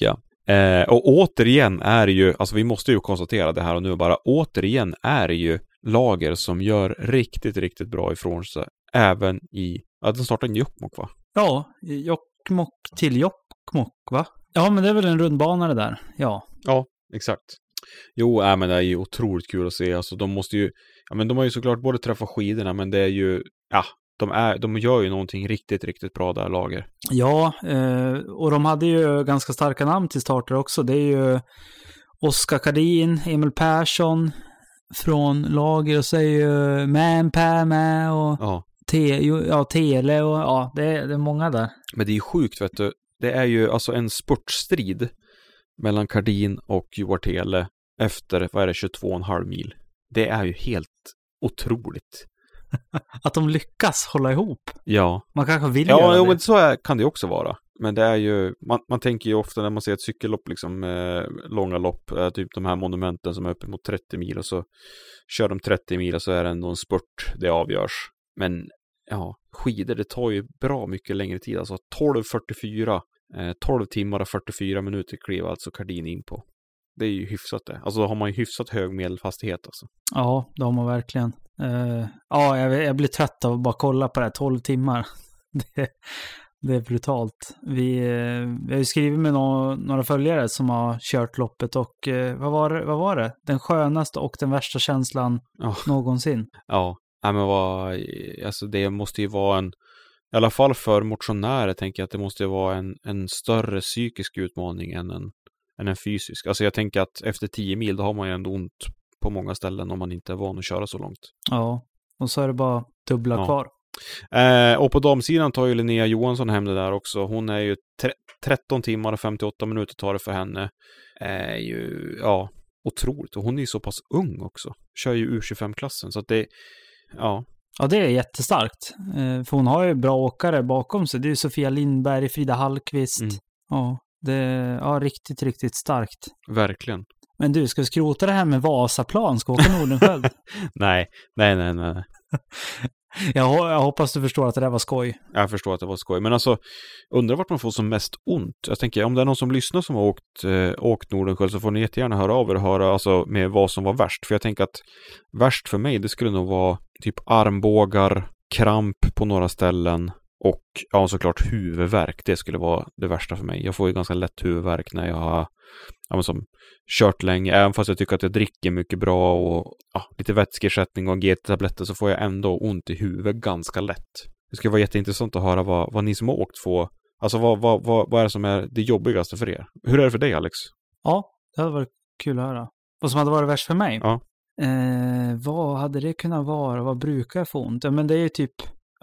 [SPEAKER 9] Och återigen är det ju, alltså vi måste ju konstatera det här och nu bara, återigen är det ju lager som gör riktigt, riktigt bra ifrån sig. Även i, den startar i Jokkmokk, va?
[SPEAKER 8] Ja, Jokkmokk till Jokkmokk, va? Ja, men det är väl en rundbana det där, ja.
[SPEAKER 9] Ja, exakt. Jo, men det är ju otroligt kul att se. Alltså de måste ju, de har ju såklart både träffat skidorna, men det är ju, de gör ju någonting riktigt, riktigt bra där, lager.
[SPEAKER 8] Ja, och de hade ju ganska starka namn till starter också. Det är ju Oskar Kardin, Emil Persson från lager och så är ju Manpä med och Tele och det är många där.
[SPEAKER 9] Men det är ju sjukt, vet du. Det är ju alltså en spurtstrid mellan Kardin och Joar Tele efter, 22,5 mil. Det är ju helt otroligt.
[SPEAKER 8] Att de lyckas hålla ihop.
[SPEAKER 9] Ja.
[SPEAKER 8] Man kanske vill göra det.
[SPEAKER 9] Ja, men så kan det också vara. Men det är ju, man tänker ju ofta när man ser ett cykellopp, liksom långa lopp, typ de här monumenten som är uppe mot 30 mil och så kör de 30 mil och så är det ändå en spurt, det avgörs. Men skidor, det tar ju bra mycket längre tid. Alltså 12 timmar och 44 minuter kliver alltså Kardin in på. Det är ju hyfsat det. Alltså då har man ju hyfsat hög medelfastighet alltså. Ja,
[SPEAKER 8] det har man verkligen. Jag blir trött av att bara kolla på det här 12 timmar. Det är brutalt. Vi har ju skrivit med några följare som har kört loppet och vad var det? Den skönaste och den värsta känslan någonsin.
[SPEAKER 9] Ja, men alltså det måste ju vara i alla fall för motionärer tänker jag att det måste vara en större psykisk utmaning än en fysisk. Alltså jag tänker att efter 10 mil då har man ju ändå ont på många ställen om man inte är van att köra så långt.
[SPEAKER 8] Ja, och så är det bara dubbla kvar.
[SPEAKER 9] Och på damsidan tar ju Linnea Johansson hem det där också. Hon är ju 13 timmar och 58 minuter tar det för henne. Är ju, otroligt. Och hon är ju så pass ung också. Kör ju U25-klassen. Så att det,
[SPEAKER 8] Ja, det är jättestarkt. För hon har ju bra åkare bakom sig. Det är ju Sofia Lindberg, Frida Hallqvist. Ja, det är riktigt, riktigt starkt.
[SPEAKER 9] Verkligen.
[SPEAKER 8] Men du, ska vi skrota det här med Vasaplan? Ska åka Nordenskiöld?
[SPEAKER 9] Nej.
[SPEAKER 8] Jag hoppas du förstår att det där var skoj.
[SPEAKER 9] Jag förstår att det var skoj. Men alltså, undrar vart man får som mest ont. Jag tänker, om det är någon som lyssnar som har åkt Nordenskiöld så får ni jättegärna höra av er och höra alltså, med vad som var värst. För jag tänker att värst för mig, det skulle nog vara typ armbågar, kramp på några ställen och såklart huvudvärk. Det skulle vara det värsta för mig. Jag får ju ganska lätt huvudvärk när jag har kört länge. Även fast jag tycker att jag dricker mycket bra och lite vätskeersättning och GT-tabletter så får jag ändå ont i huvudet ganska lätt. Det skulle vara jätteintressant att höra vad ni som har åkt får. Alltså vad är det som är det jobbigaste för er? Hur är det för dig, Alex?
[SPEAKER 8] Ja, det hade varit kul att höra. Vad som hade varit värst för mig?
[SPEAKER 9] Ja.
[SPEAKER 8] Vad hade det kunnat vara? Vad brukar jag få ont? Ja, men det är ju typ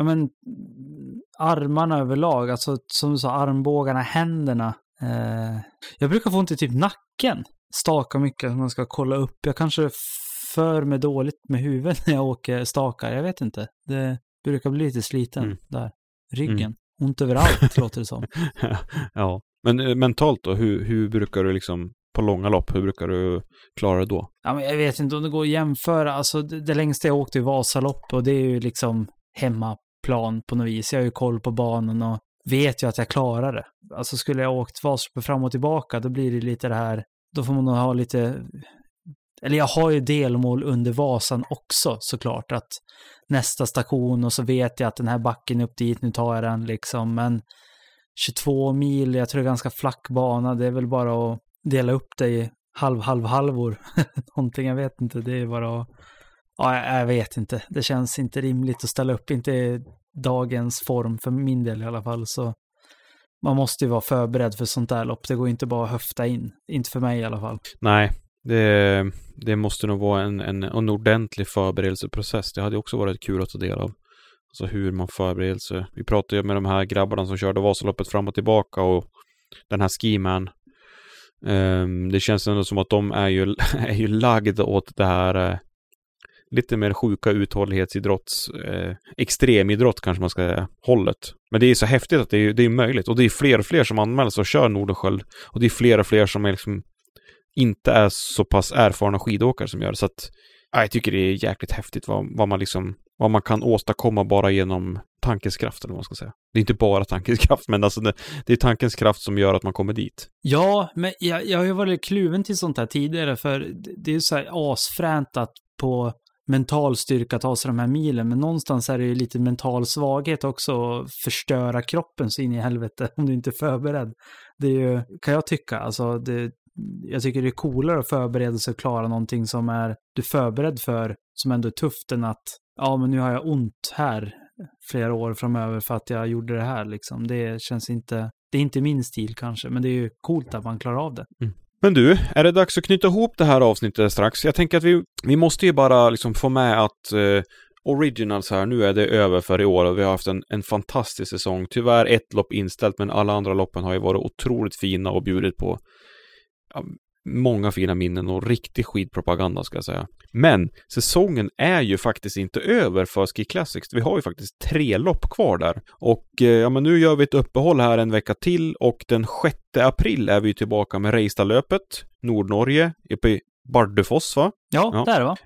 [SPEAKER 8] armarna överlag. Alltså som du sa, armbågarna, händerna. Jag brukar få ont i typ nacken. Staka mycket som man ska kolla upp. Jag kanske för mig dåligt med huvudet när jag åker stakar. Jag vet inte. Det brukar bli lite sliten där. Ryggen. Ont överallt låter det som.
[SPEAKER 9] Ja. Men mentalt då? Hur brukar du liksom på långa lopp? Hur brukar du klara det då?
[SPEAKER 8] Ja, men jag vet inte om det går att jämföra. Alltså det längsta jag åkte i Vasalopp och det är ju liksom hemmaplan på något vis. Jag har ju koll på banan och vet ju att jag klarar det. Alltså skulle jag åkt Vasalopp fram och tillbaka då blir det lite det här. Då får man nog ha lite. Eller jag har ju delmål under Vasan också såklart. Att nästa station och så vet jag att den här backen upp dit, nu tar jag den liksom. Men 22 mil, jag tror det är ganska flack bana. Det är väl bara att dela upp det i halvor. Någonting, jag vet inte. Det är bara att, jag vet inte. Det känns inte rimligt att ställa upp. Inte i dagens form för min del i alla fall. Så man måste ju vara förberedd för sånt där lopp. Det går inte bara att höfta in. Inte för mig i alla fall.
[SPEAKER 9] Nej, det måste nog vara en ordentlig förberedelseprocess. Det hade också varit kul att ta del av. Alltså hur man förbereder sig. Vi pratade ju med de här grabbarna som körde Vasaloppet fram och tillbaka och den här skiman. Det känns ändå som att de är ju lagda åt det här lite mer sjuka uthållighetsidrotts extremidrott kanske man ska säga, hållet. Men det är så häftigt att det är möjligt. Och det är fler och fler som anmäls och kör Nordenskiöld. Och det är fler och fler som är liksom inte är så pass erfarna skidåkare som gör det. Så att jag tycker det är jäkligt häftigt vad man liksom vad man kan åstadkomma bara genom tankens kraft, eller vad man ska säga. Det är inte bara tankens kraft, men alltså det är tankens kraft som gör att man kommer dit.
[SPEAKER 8] Ja, men jag har ju varit kluven till sånt här tidigare, för det är ju så här asfränt att på mental styrka ta sig de här milen, men någonstans är det ju lite mental svaghet också att förstöra kroppen så in i helvete om du inte är förberedd. Det är ju, kan jag tycka, alltså jag tycker det är coolare att förbereda sig och klara någonting som är du förberedd för, som ändå är tufft, än att men nu har jag ont här flera år framöver för att jag gjorde det här liksom. Det känns inte, det är inte min stil kanske, men det är ju coolt att man klarar av det.
[SPEAKER 9] Men du, är det dags att knyta ihop det här avsnittet strax? Jag tänker att vi måste ju bara liksom få med att Originals här, nu är det över för i år och vi har haft en fantastisk säsong. Tyvärr ett lopp inställt, men alla andra loppen har ju varit otroligt fina och bjudit på många fina minnen och riktig skitpropaganda, ska jag säga. Men säsongen är ju faktiskt inte över för Ski Classics. Vi har ju faktiskt 3 lopp kvar där. Och men nu gör vi ett uppehåll här en vecka till, och den 6 april är vi tillbaka med Reistadlöpet, Nordnorge, uppe i Bardufoss, va?
[SPEAKER 8] Ja, där va?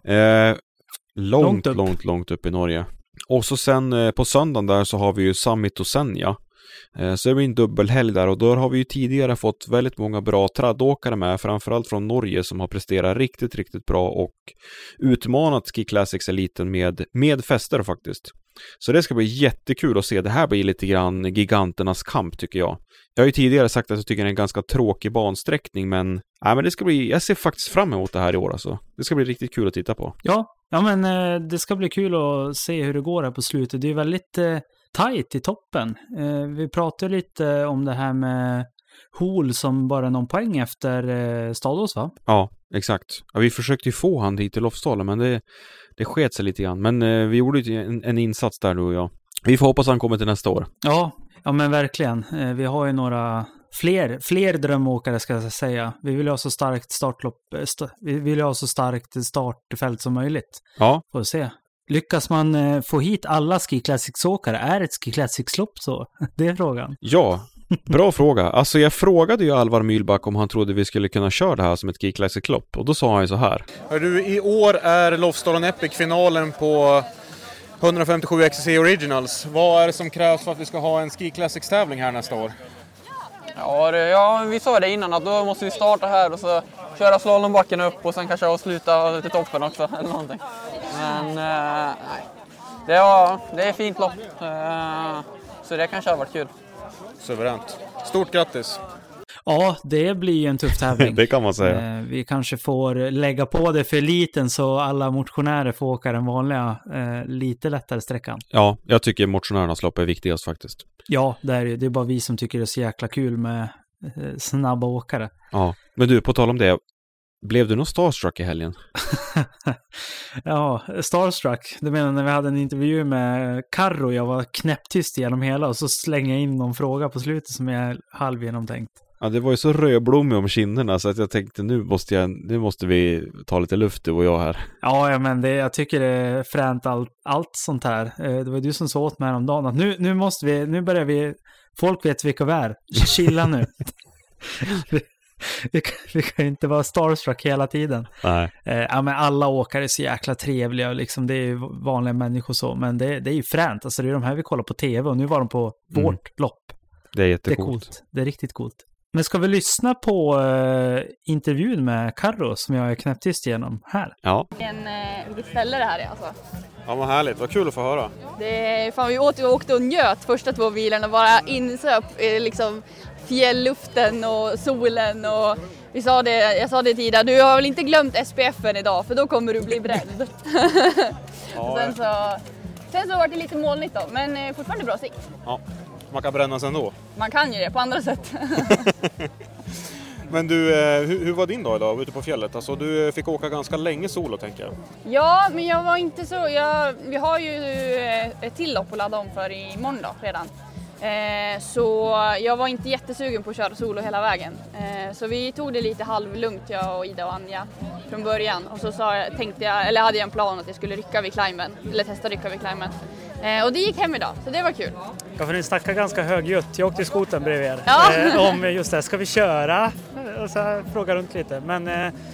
[SPEAKER 9] Långt upp i Norge. Och så sen på söndagen där så har vi ju Summit och Senja. Så är vi en dubbelhelg där, och då har vi ju tidigare fått väldigt många bra traddåkare med, framförallt från Norge, som har presterat riktigt, riktigt bra och utmanat Ski Classics eliten med fester faktiskt. Så det ska bli jättekul att se. Det här blir lite grann giganternas kamp, tycker jag. Jag har ju tidigare sagt att jag tycker det är en ganska tråkig bansträckning, men det ska bli, jag ser faktiskt fram emot det här i år alltså. Det ska bli riktigt kul att titta på.
[SPEAKER 8] Ja men det ska bli kul att se hur det går här på slutet. Det är väldigt tajt i toppen. Vi pratade lite om det här med Hol som bara någon poäng efter Stadås, va?
[SPEAKER 9] Ja, exakt. Ja, vi försökte ju få han dit till Lofsdalen, men det sket sig lite grann. Men vi gjorde ju en insats där, du och jag. Vi får hoppas han kommer till nästa år.
[SPEAKER 8] Ja men verkligen. Vi har ju några fler drömåkare, ska jag säga. Vi vill ha så starkt vi vill ha så starkt startfält som möjligt.
[SPEAKER 9] Ja.
[SPEAKER 8] Får se. Lyckas man få hit alla Ski Classics-åkare? Är ett Ski Classics-lopp så? Det är frågan.
[SPEAKER 9] Ja, bra fråga. Alltså jag frågade ju Alvar Mühlback om han trodde vi skulle kunna köra det här som ett Ski Classics-lopp. Och då sa han ju så här.
[SPEAKER 6] I år är Lofsdalen Epic-finalen på 157 XC Originals. Vad är det som krävs för att vi ska ha en Ski Classics-tävling här nästa år?
[SPEAKER 11] Ja, vi sa det innan att då måste vi starta här och så köra slalombacken upp och sen kanske avsluta till toppen också eller någonting. Men nej, det är fint lopp, så det kanske har varit kul.
[SPEAKER 6] Suveränt. Stort grattis!
[SPEAKER 8] Ja, det blir en tuff tävling.
[SPEAKER 9] Det kan man säga.
[SPEAKER 8] Vi kanske får lägga på det för eliten så alla motionärer får åka den vanliga lite lättare sträckan.
[SPEAKER 9] Ja, jag tycker motionärernas lopp är viktigast faktiskt.
[SPEAKER 8] Ja, det är bara vi som tycker det är så jäkla kul med snabba åkare.
[SPEAKER 9] Ja, men du, på tal om det, blev du någon starstruck i helgen?
[SPEAKER 8] Ja, starstruck. Du menar när vi hade en intervju med Karro, jag var knäpptyst genom hela och så slänger jag in någon fråga på slutet som är halvgenomtänkt.
[SPEAKER 9] Ja, det var ju så rödblommig om kinderna så att jag tänkte nu måste vi ta lite luft, du och jag här.
[SPEAKER 8] Ja men jag tycker det är fränt allt sånt här. Det var du som sa åt mig om dagen att nu börjar vi, folk vet vilka vi är. Chilla nu. Vi kan inte vara starstruck hela tiden.
[SPEAKER 9] Nej.
[SPEAKER 8] Men alla åkare är så jäkla trevliga och liksom, det är ju vanliga människor så, men det är ju fränt. Alltså det är de här vi kollar på tv och nu var de på vårt lopp.
[SPEAKER 9] Det är jättekult.
[SPEAKER 8] Det är coolt. Det är riktigt coolt. Men ska vi lyssna på intervjun med Karro som jag är knäpptyst igenom här?
[SPEAKER 9] Ja.
[SPEAKER 12] Vilket ställe det här är alltså.
[SPEAKER 9] Ja, vad härligt. Vad kul att få höra.
[SPEAKER 12] Vi åkte och njöt första 2 bilarna, bara insöp liksom fjällluften och solen och jag sa det tidigare, du har väl inte glömt SPF:en idag för då kommer du bli beredd. Ja. Sen så var det lite molnigt då, men fortfarande bra sikt.
[SPEAKER 9] Ja, man kan brännas ändå.
[SPEAKER 12] Man kan ju det på andra sätt.
[SPEAKER 9] Men du, hur var din dag idag ute på fjället? Alltså, du fick åka ganska länge solo, tänker jag.
[SPEAKER 12] Ja, men jag var inte så... Vi har ju ett till lopp att ladda om för imorgon då, redan. Så jag var inte jättesugen på att köra solo hela vägen. Så vi tog det lite halvlugnt, jag och Ida och Anja, från början. Och så hade jag en plan att jag skulle rycka vid climben, eller testa rycka vid climben. Och det gick hem idag, så det var kul.
[SPEAKER 8] Ja, för ni snackar ganska högljutt. Jag åkte i skoten bredvid er.
[SPEAKER 12] Ja.
[SPEAKER 8] Om just det, ska vi köra? Och så frågar runt lite. Men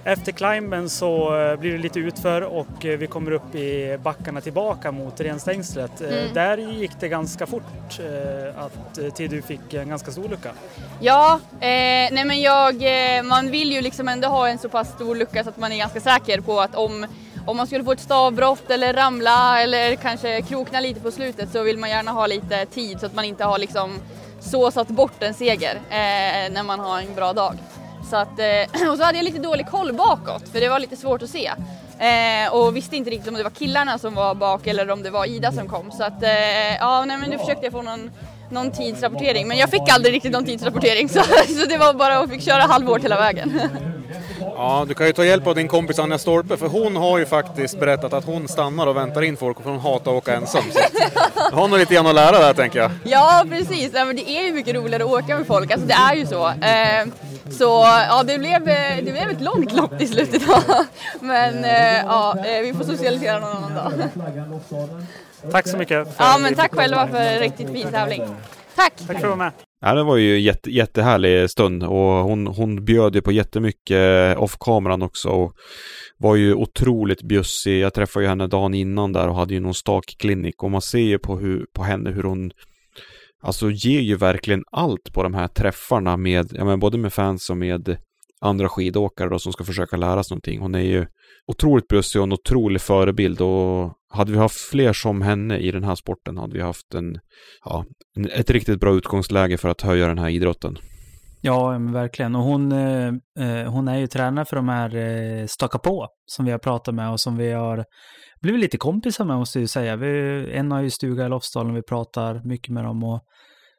[SPEAKER 8] Efter climben så blir det lite utför och vi kommer upp i backarna tillbaka mot renstängslet. Där gick det ganska fort till du fick en ganska stor lucka.
[SPEAKER 12] Ja, nej men man vill ju liksom ändå ha en så pass stor lucka så att man är ganska säker på att om man skulle få ett stavbrott eller ramla eller kanske krokna lite på slutet så vill man gärna ha lite tid så att man inte har liksom såsat bort en seger när man har en bra dag. Så att, och så hade jag lite dålig koll bakåt för det var lite svårt att se. Och visste inte riktigt om det var killarna som var bak eller om det var Ida som kom. Så att, men nu försökte jag få någon tidsrapportering. Men jag fick aldrig riktigt någon tidsrapportering så det var bara att fick köra halvår hela vägen.
[SPEAKER 6] Ja, du kan ju ta hjälp av din kompis Anja Storpe, för hon har ju faktiskt berättat att hon stannar och väntar in folk för hon hatar att åka ensam. Så jag har nog lite grann att lära där, tänker jag.
[SPEAKER 12] Ja, precis. Ja, men det är ju mycket roligare att åka med folk. Alltså det är ju så. Så ja, det blev ett långt lopp i slutet. Men vi får socialisera någon annan dag.
[SPEAKER 8] Tack så mycket.
[SPEAKER 12] Ja, men tack själva för en riktigt fin tävling. Tack
[SPEAKER 8] för att du var med.
[SPEAKER 9] Ja, det var ju jättehärlig stund och hon bjöd ju på jättemycket off-kameran också och var ju otroligt bjussig. Jag träffade ju henne dagen innan där och hade ju någon stakklinik och man ser ju på henne hur hon alltså ger ju verkligen allt på de här träffarna med både med fans och med andra skidåkare då, som ska försöka lära sig någonting. Hon är ju otroligt bjussig och en otrolig förebild och hade vi haft fler som henne i den här sporten hade vi haft ett riktigt bra utgångsläge för att höja den här idrotten.
[SPEAKER 8] Ja, men verkligen. Och hon är ju tränare för de här Staka på som vi har pratat med och som vi har blivit lite kompisar med, måste jag säga. En har ju stuga i Lofsdalen, vi pratar mycket med dem och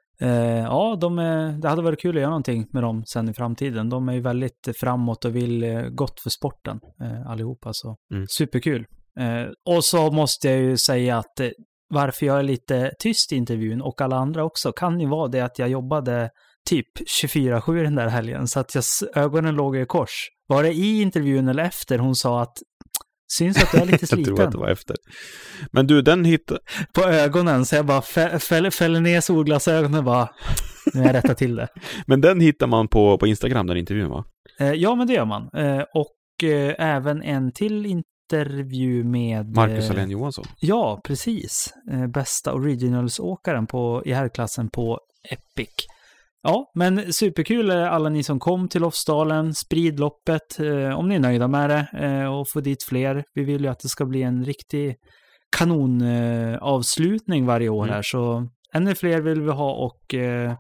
[SPEAKER 8] det hade varit kul att göra någonting med dem sen i framtiden. De är ju väldigt framåt och vill gott för sporten allihopa, så superkul. Och så måste jag ju säga att varför jag är lite tyst i intervjun och alla andra också kan ju vara det att jag jobbade typ 24/7 den där helgen så att ögonen låg i kors. Var det i intervjun eller efter hon sa att syns att du är lite sliten?
[SPEAKER 9] Jag tror att det var efter. Men du, den hittade...
[SPEAKER 8] På ögonen, så jag bara fäller ner solglasögonen och bara, nu har jag rättat till det.
[SPEAKER 9] Men den hittar man på Instagram, den intervjun, va?
[SPEAKER 8] Ja, men det gör man. Och även en till intervju med...
[SPEAKER 9] Marcus Alén Johansson.
[SPEAKER 8] Ja, precis. Bästa originalsåkaren i herrklassen på Epic. Ja, men superkul alla ni som kom till Lofsdalen, sprid loppet om ni är nöjda med det och få dit fler. Vi vill ju att det ska bli en riktig kanonavslutning varje år här, så ännu fler vill vi ha och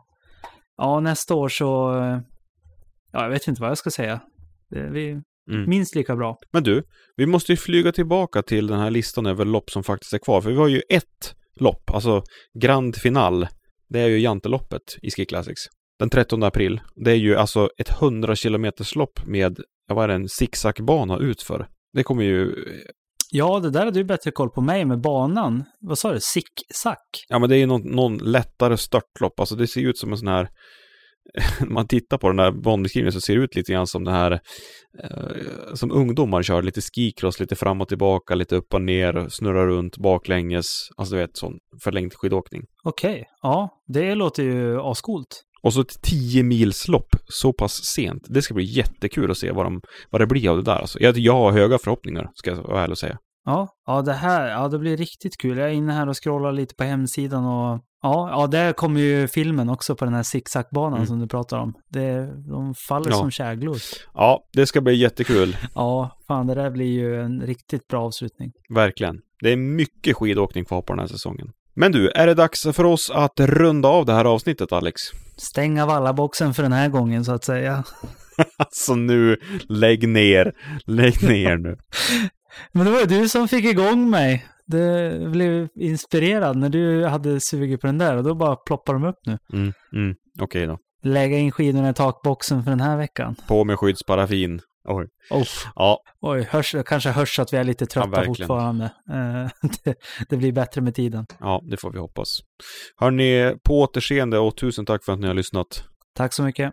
[SPEAKER 8] nästa år så jag vet inte vad jag ska säga. Vi minst lika bra.
[SPEAKER 9] Men du, vi måste ju flyga tillbaka till den här listan över lopp som faktiskt är kvar, för vi har ju ett lopp, alltså Grand Final. Det är ju Janteloppet i Ski Classics. Den 13 april. Det är ju alltså ett 100 kilometerslopp med, en zigzagbana utför. Det kommer ju...
[SPEAKER 8] Ja, det där är du bättre koll på mig med banan. Vad sa du? Zigzag?
[SPEAKER 9] Ja, men det är ju någon lättare störtlopp. Alltså det ser ut som en sån här... man tittar på den där banbeskrivningen så ser det ut lite grann som det här som ungdomar kör, lite skicross, lite fram och tillbaka, lite upp och ner, snurrar runt baklänges, alltså du vet, sån förlängd skidåkning.
[SPEAKER 8] Okej, ja, det låter ju ascoolt.
[SPEAKER 9] Och så ett 10 mils lopp så pass sent. Det ska bli jättekul att se vad det blir av det där. Alltså, jag har höga förhoppningar, ska jag vara ärlig och säga.
[SPEAKER 8] Ja, det blir riktigt kul. Jag är inne här och scrollar lite på hemsidan och där kommer ju filmen också på den här zigzagbanan som du pratar om. De faller som käglor.
[SPEAKER 9] Ja, det ska bli jättekul.
[SPEAKER 8] Ja, fan, det där blir ju en riktigt bra avslutning.
[SPEAKER 9] Verkligen. Det är mycket skidåkning kvar på den här säsongen. Men du, är det dags för oss att runda av det här avsnittet, Alex?
[SPEAKER 8] Stänga vallaboxen för den här gången, så att säga.
[SPEAKER 9] Alltså nu, lägg ner nu.
[SPEAKER 8] Men det var du som fick igång mig. Det blev inspirerad när du hade sugit på den där och då bara ploppar de upp nu.
[SPEAKER 9] Okej då.
[SPEAKER 8] Lägga in skidorna i takboxen för den här veckan.
[SPEAKER 9] På med skyddsparaffin. Oj.
[SPEAKER 8] Ja. Oj, kanske hörs att vi är lite trötta fortfarande. Det blir bättre med tiden.
[SPEAKER 9] Ja, det får vi hoppas. Hörrni, på återseende och tusen tack för att ni har lyssnat.
[SPEAKER 8] Tack så mycket.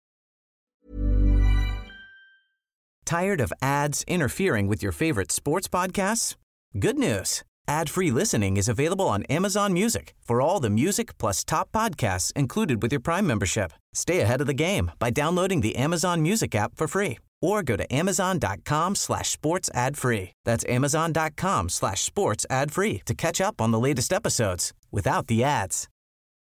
[SPEAKER 3] Tired of ads interfering with your favorite sports podcasts? Good news. Ad-free listening is available on Amazon Music for all the music plus top podcasts included with your Prime membership. Stay ahead of the game by downloading the Amazon Music app for free or go to amazon.com/sports ad free. That's amazon.com/sports ad free to catch up on the latest episodes without the ads.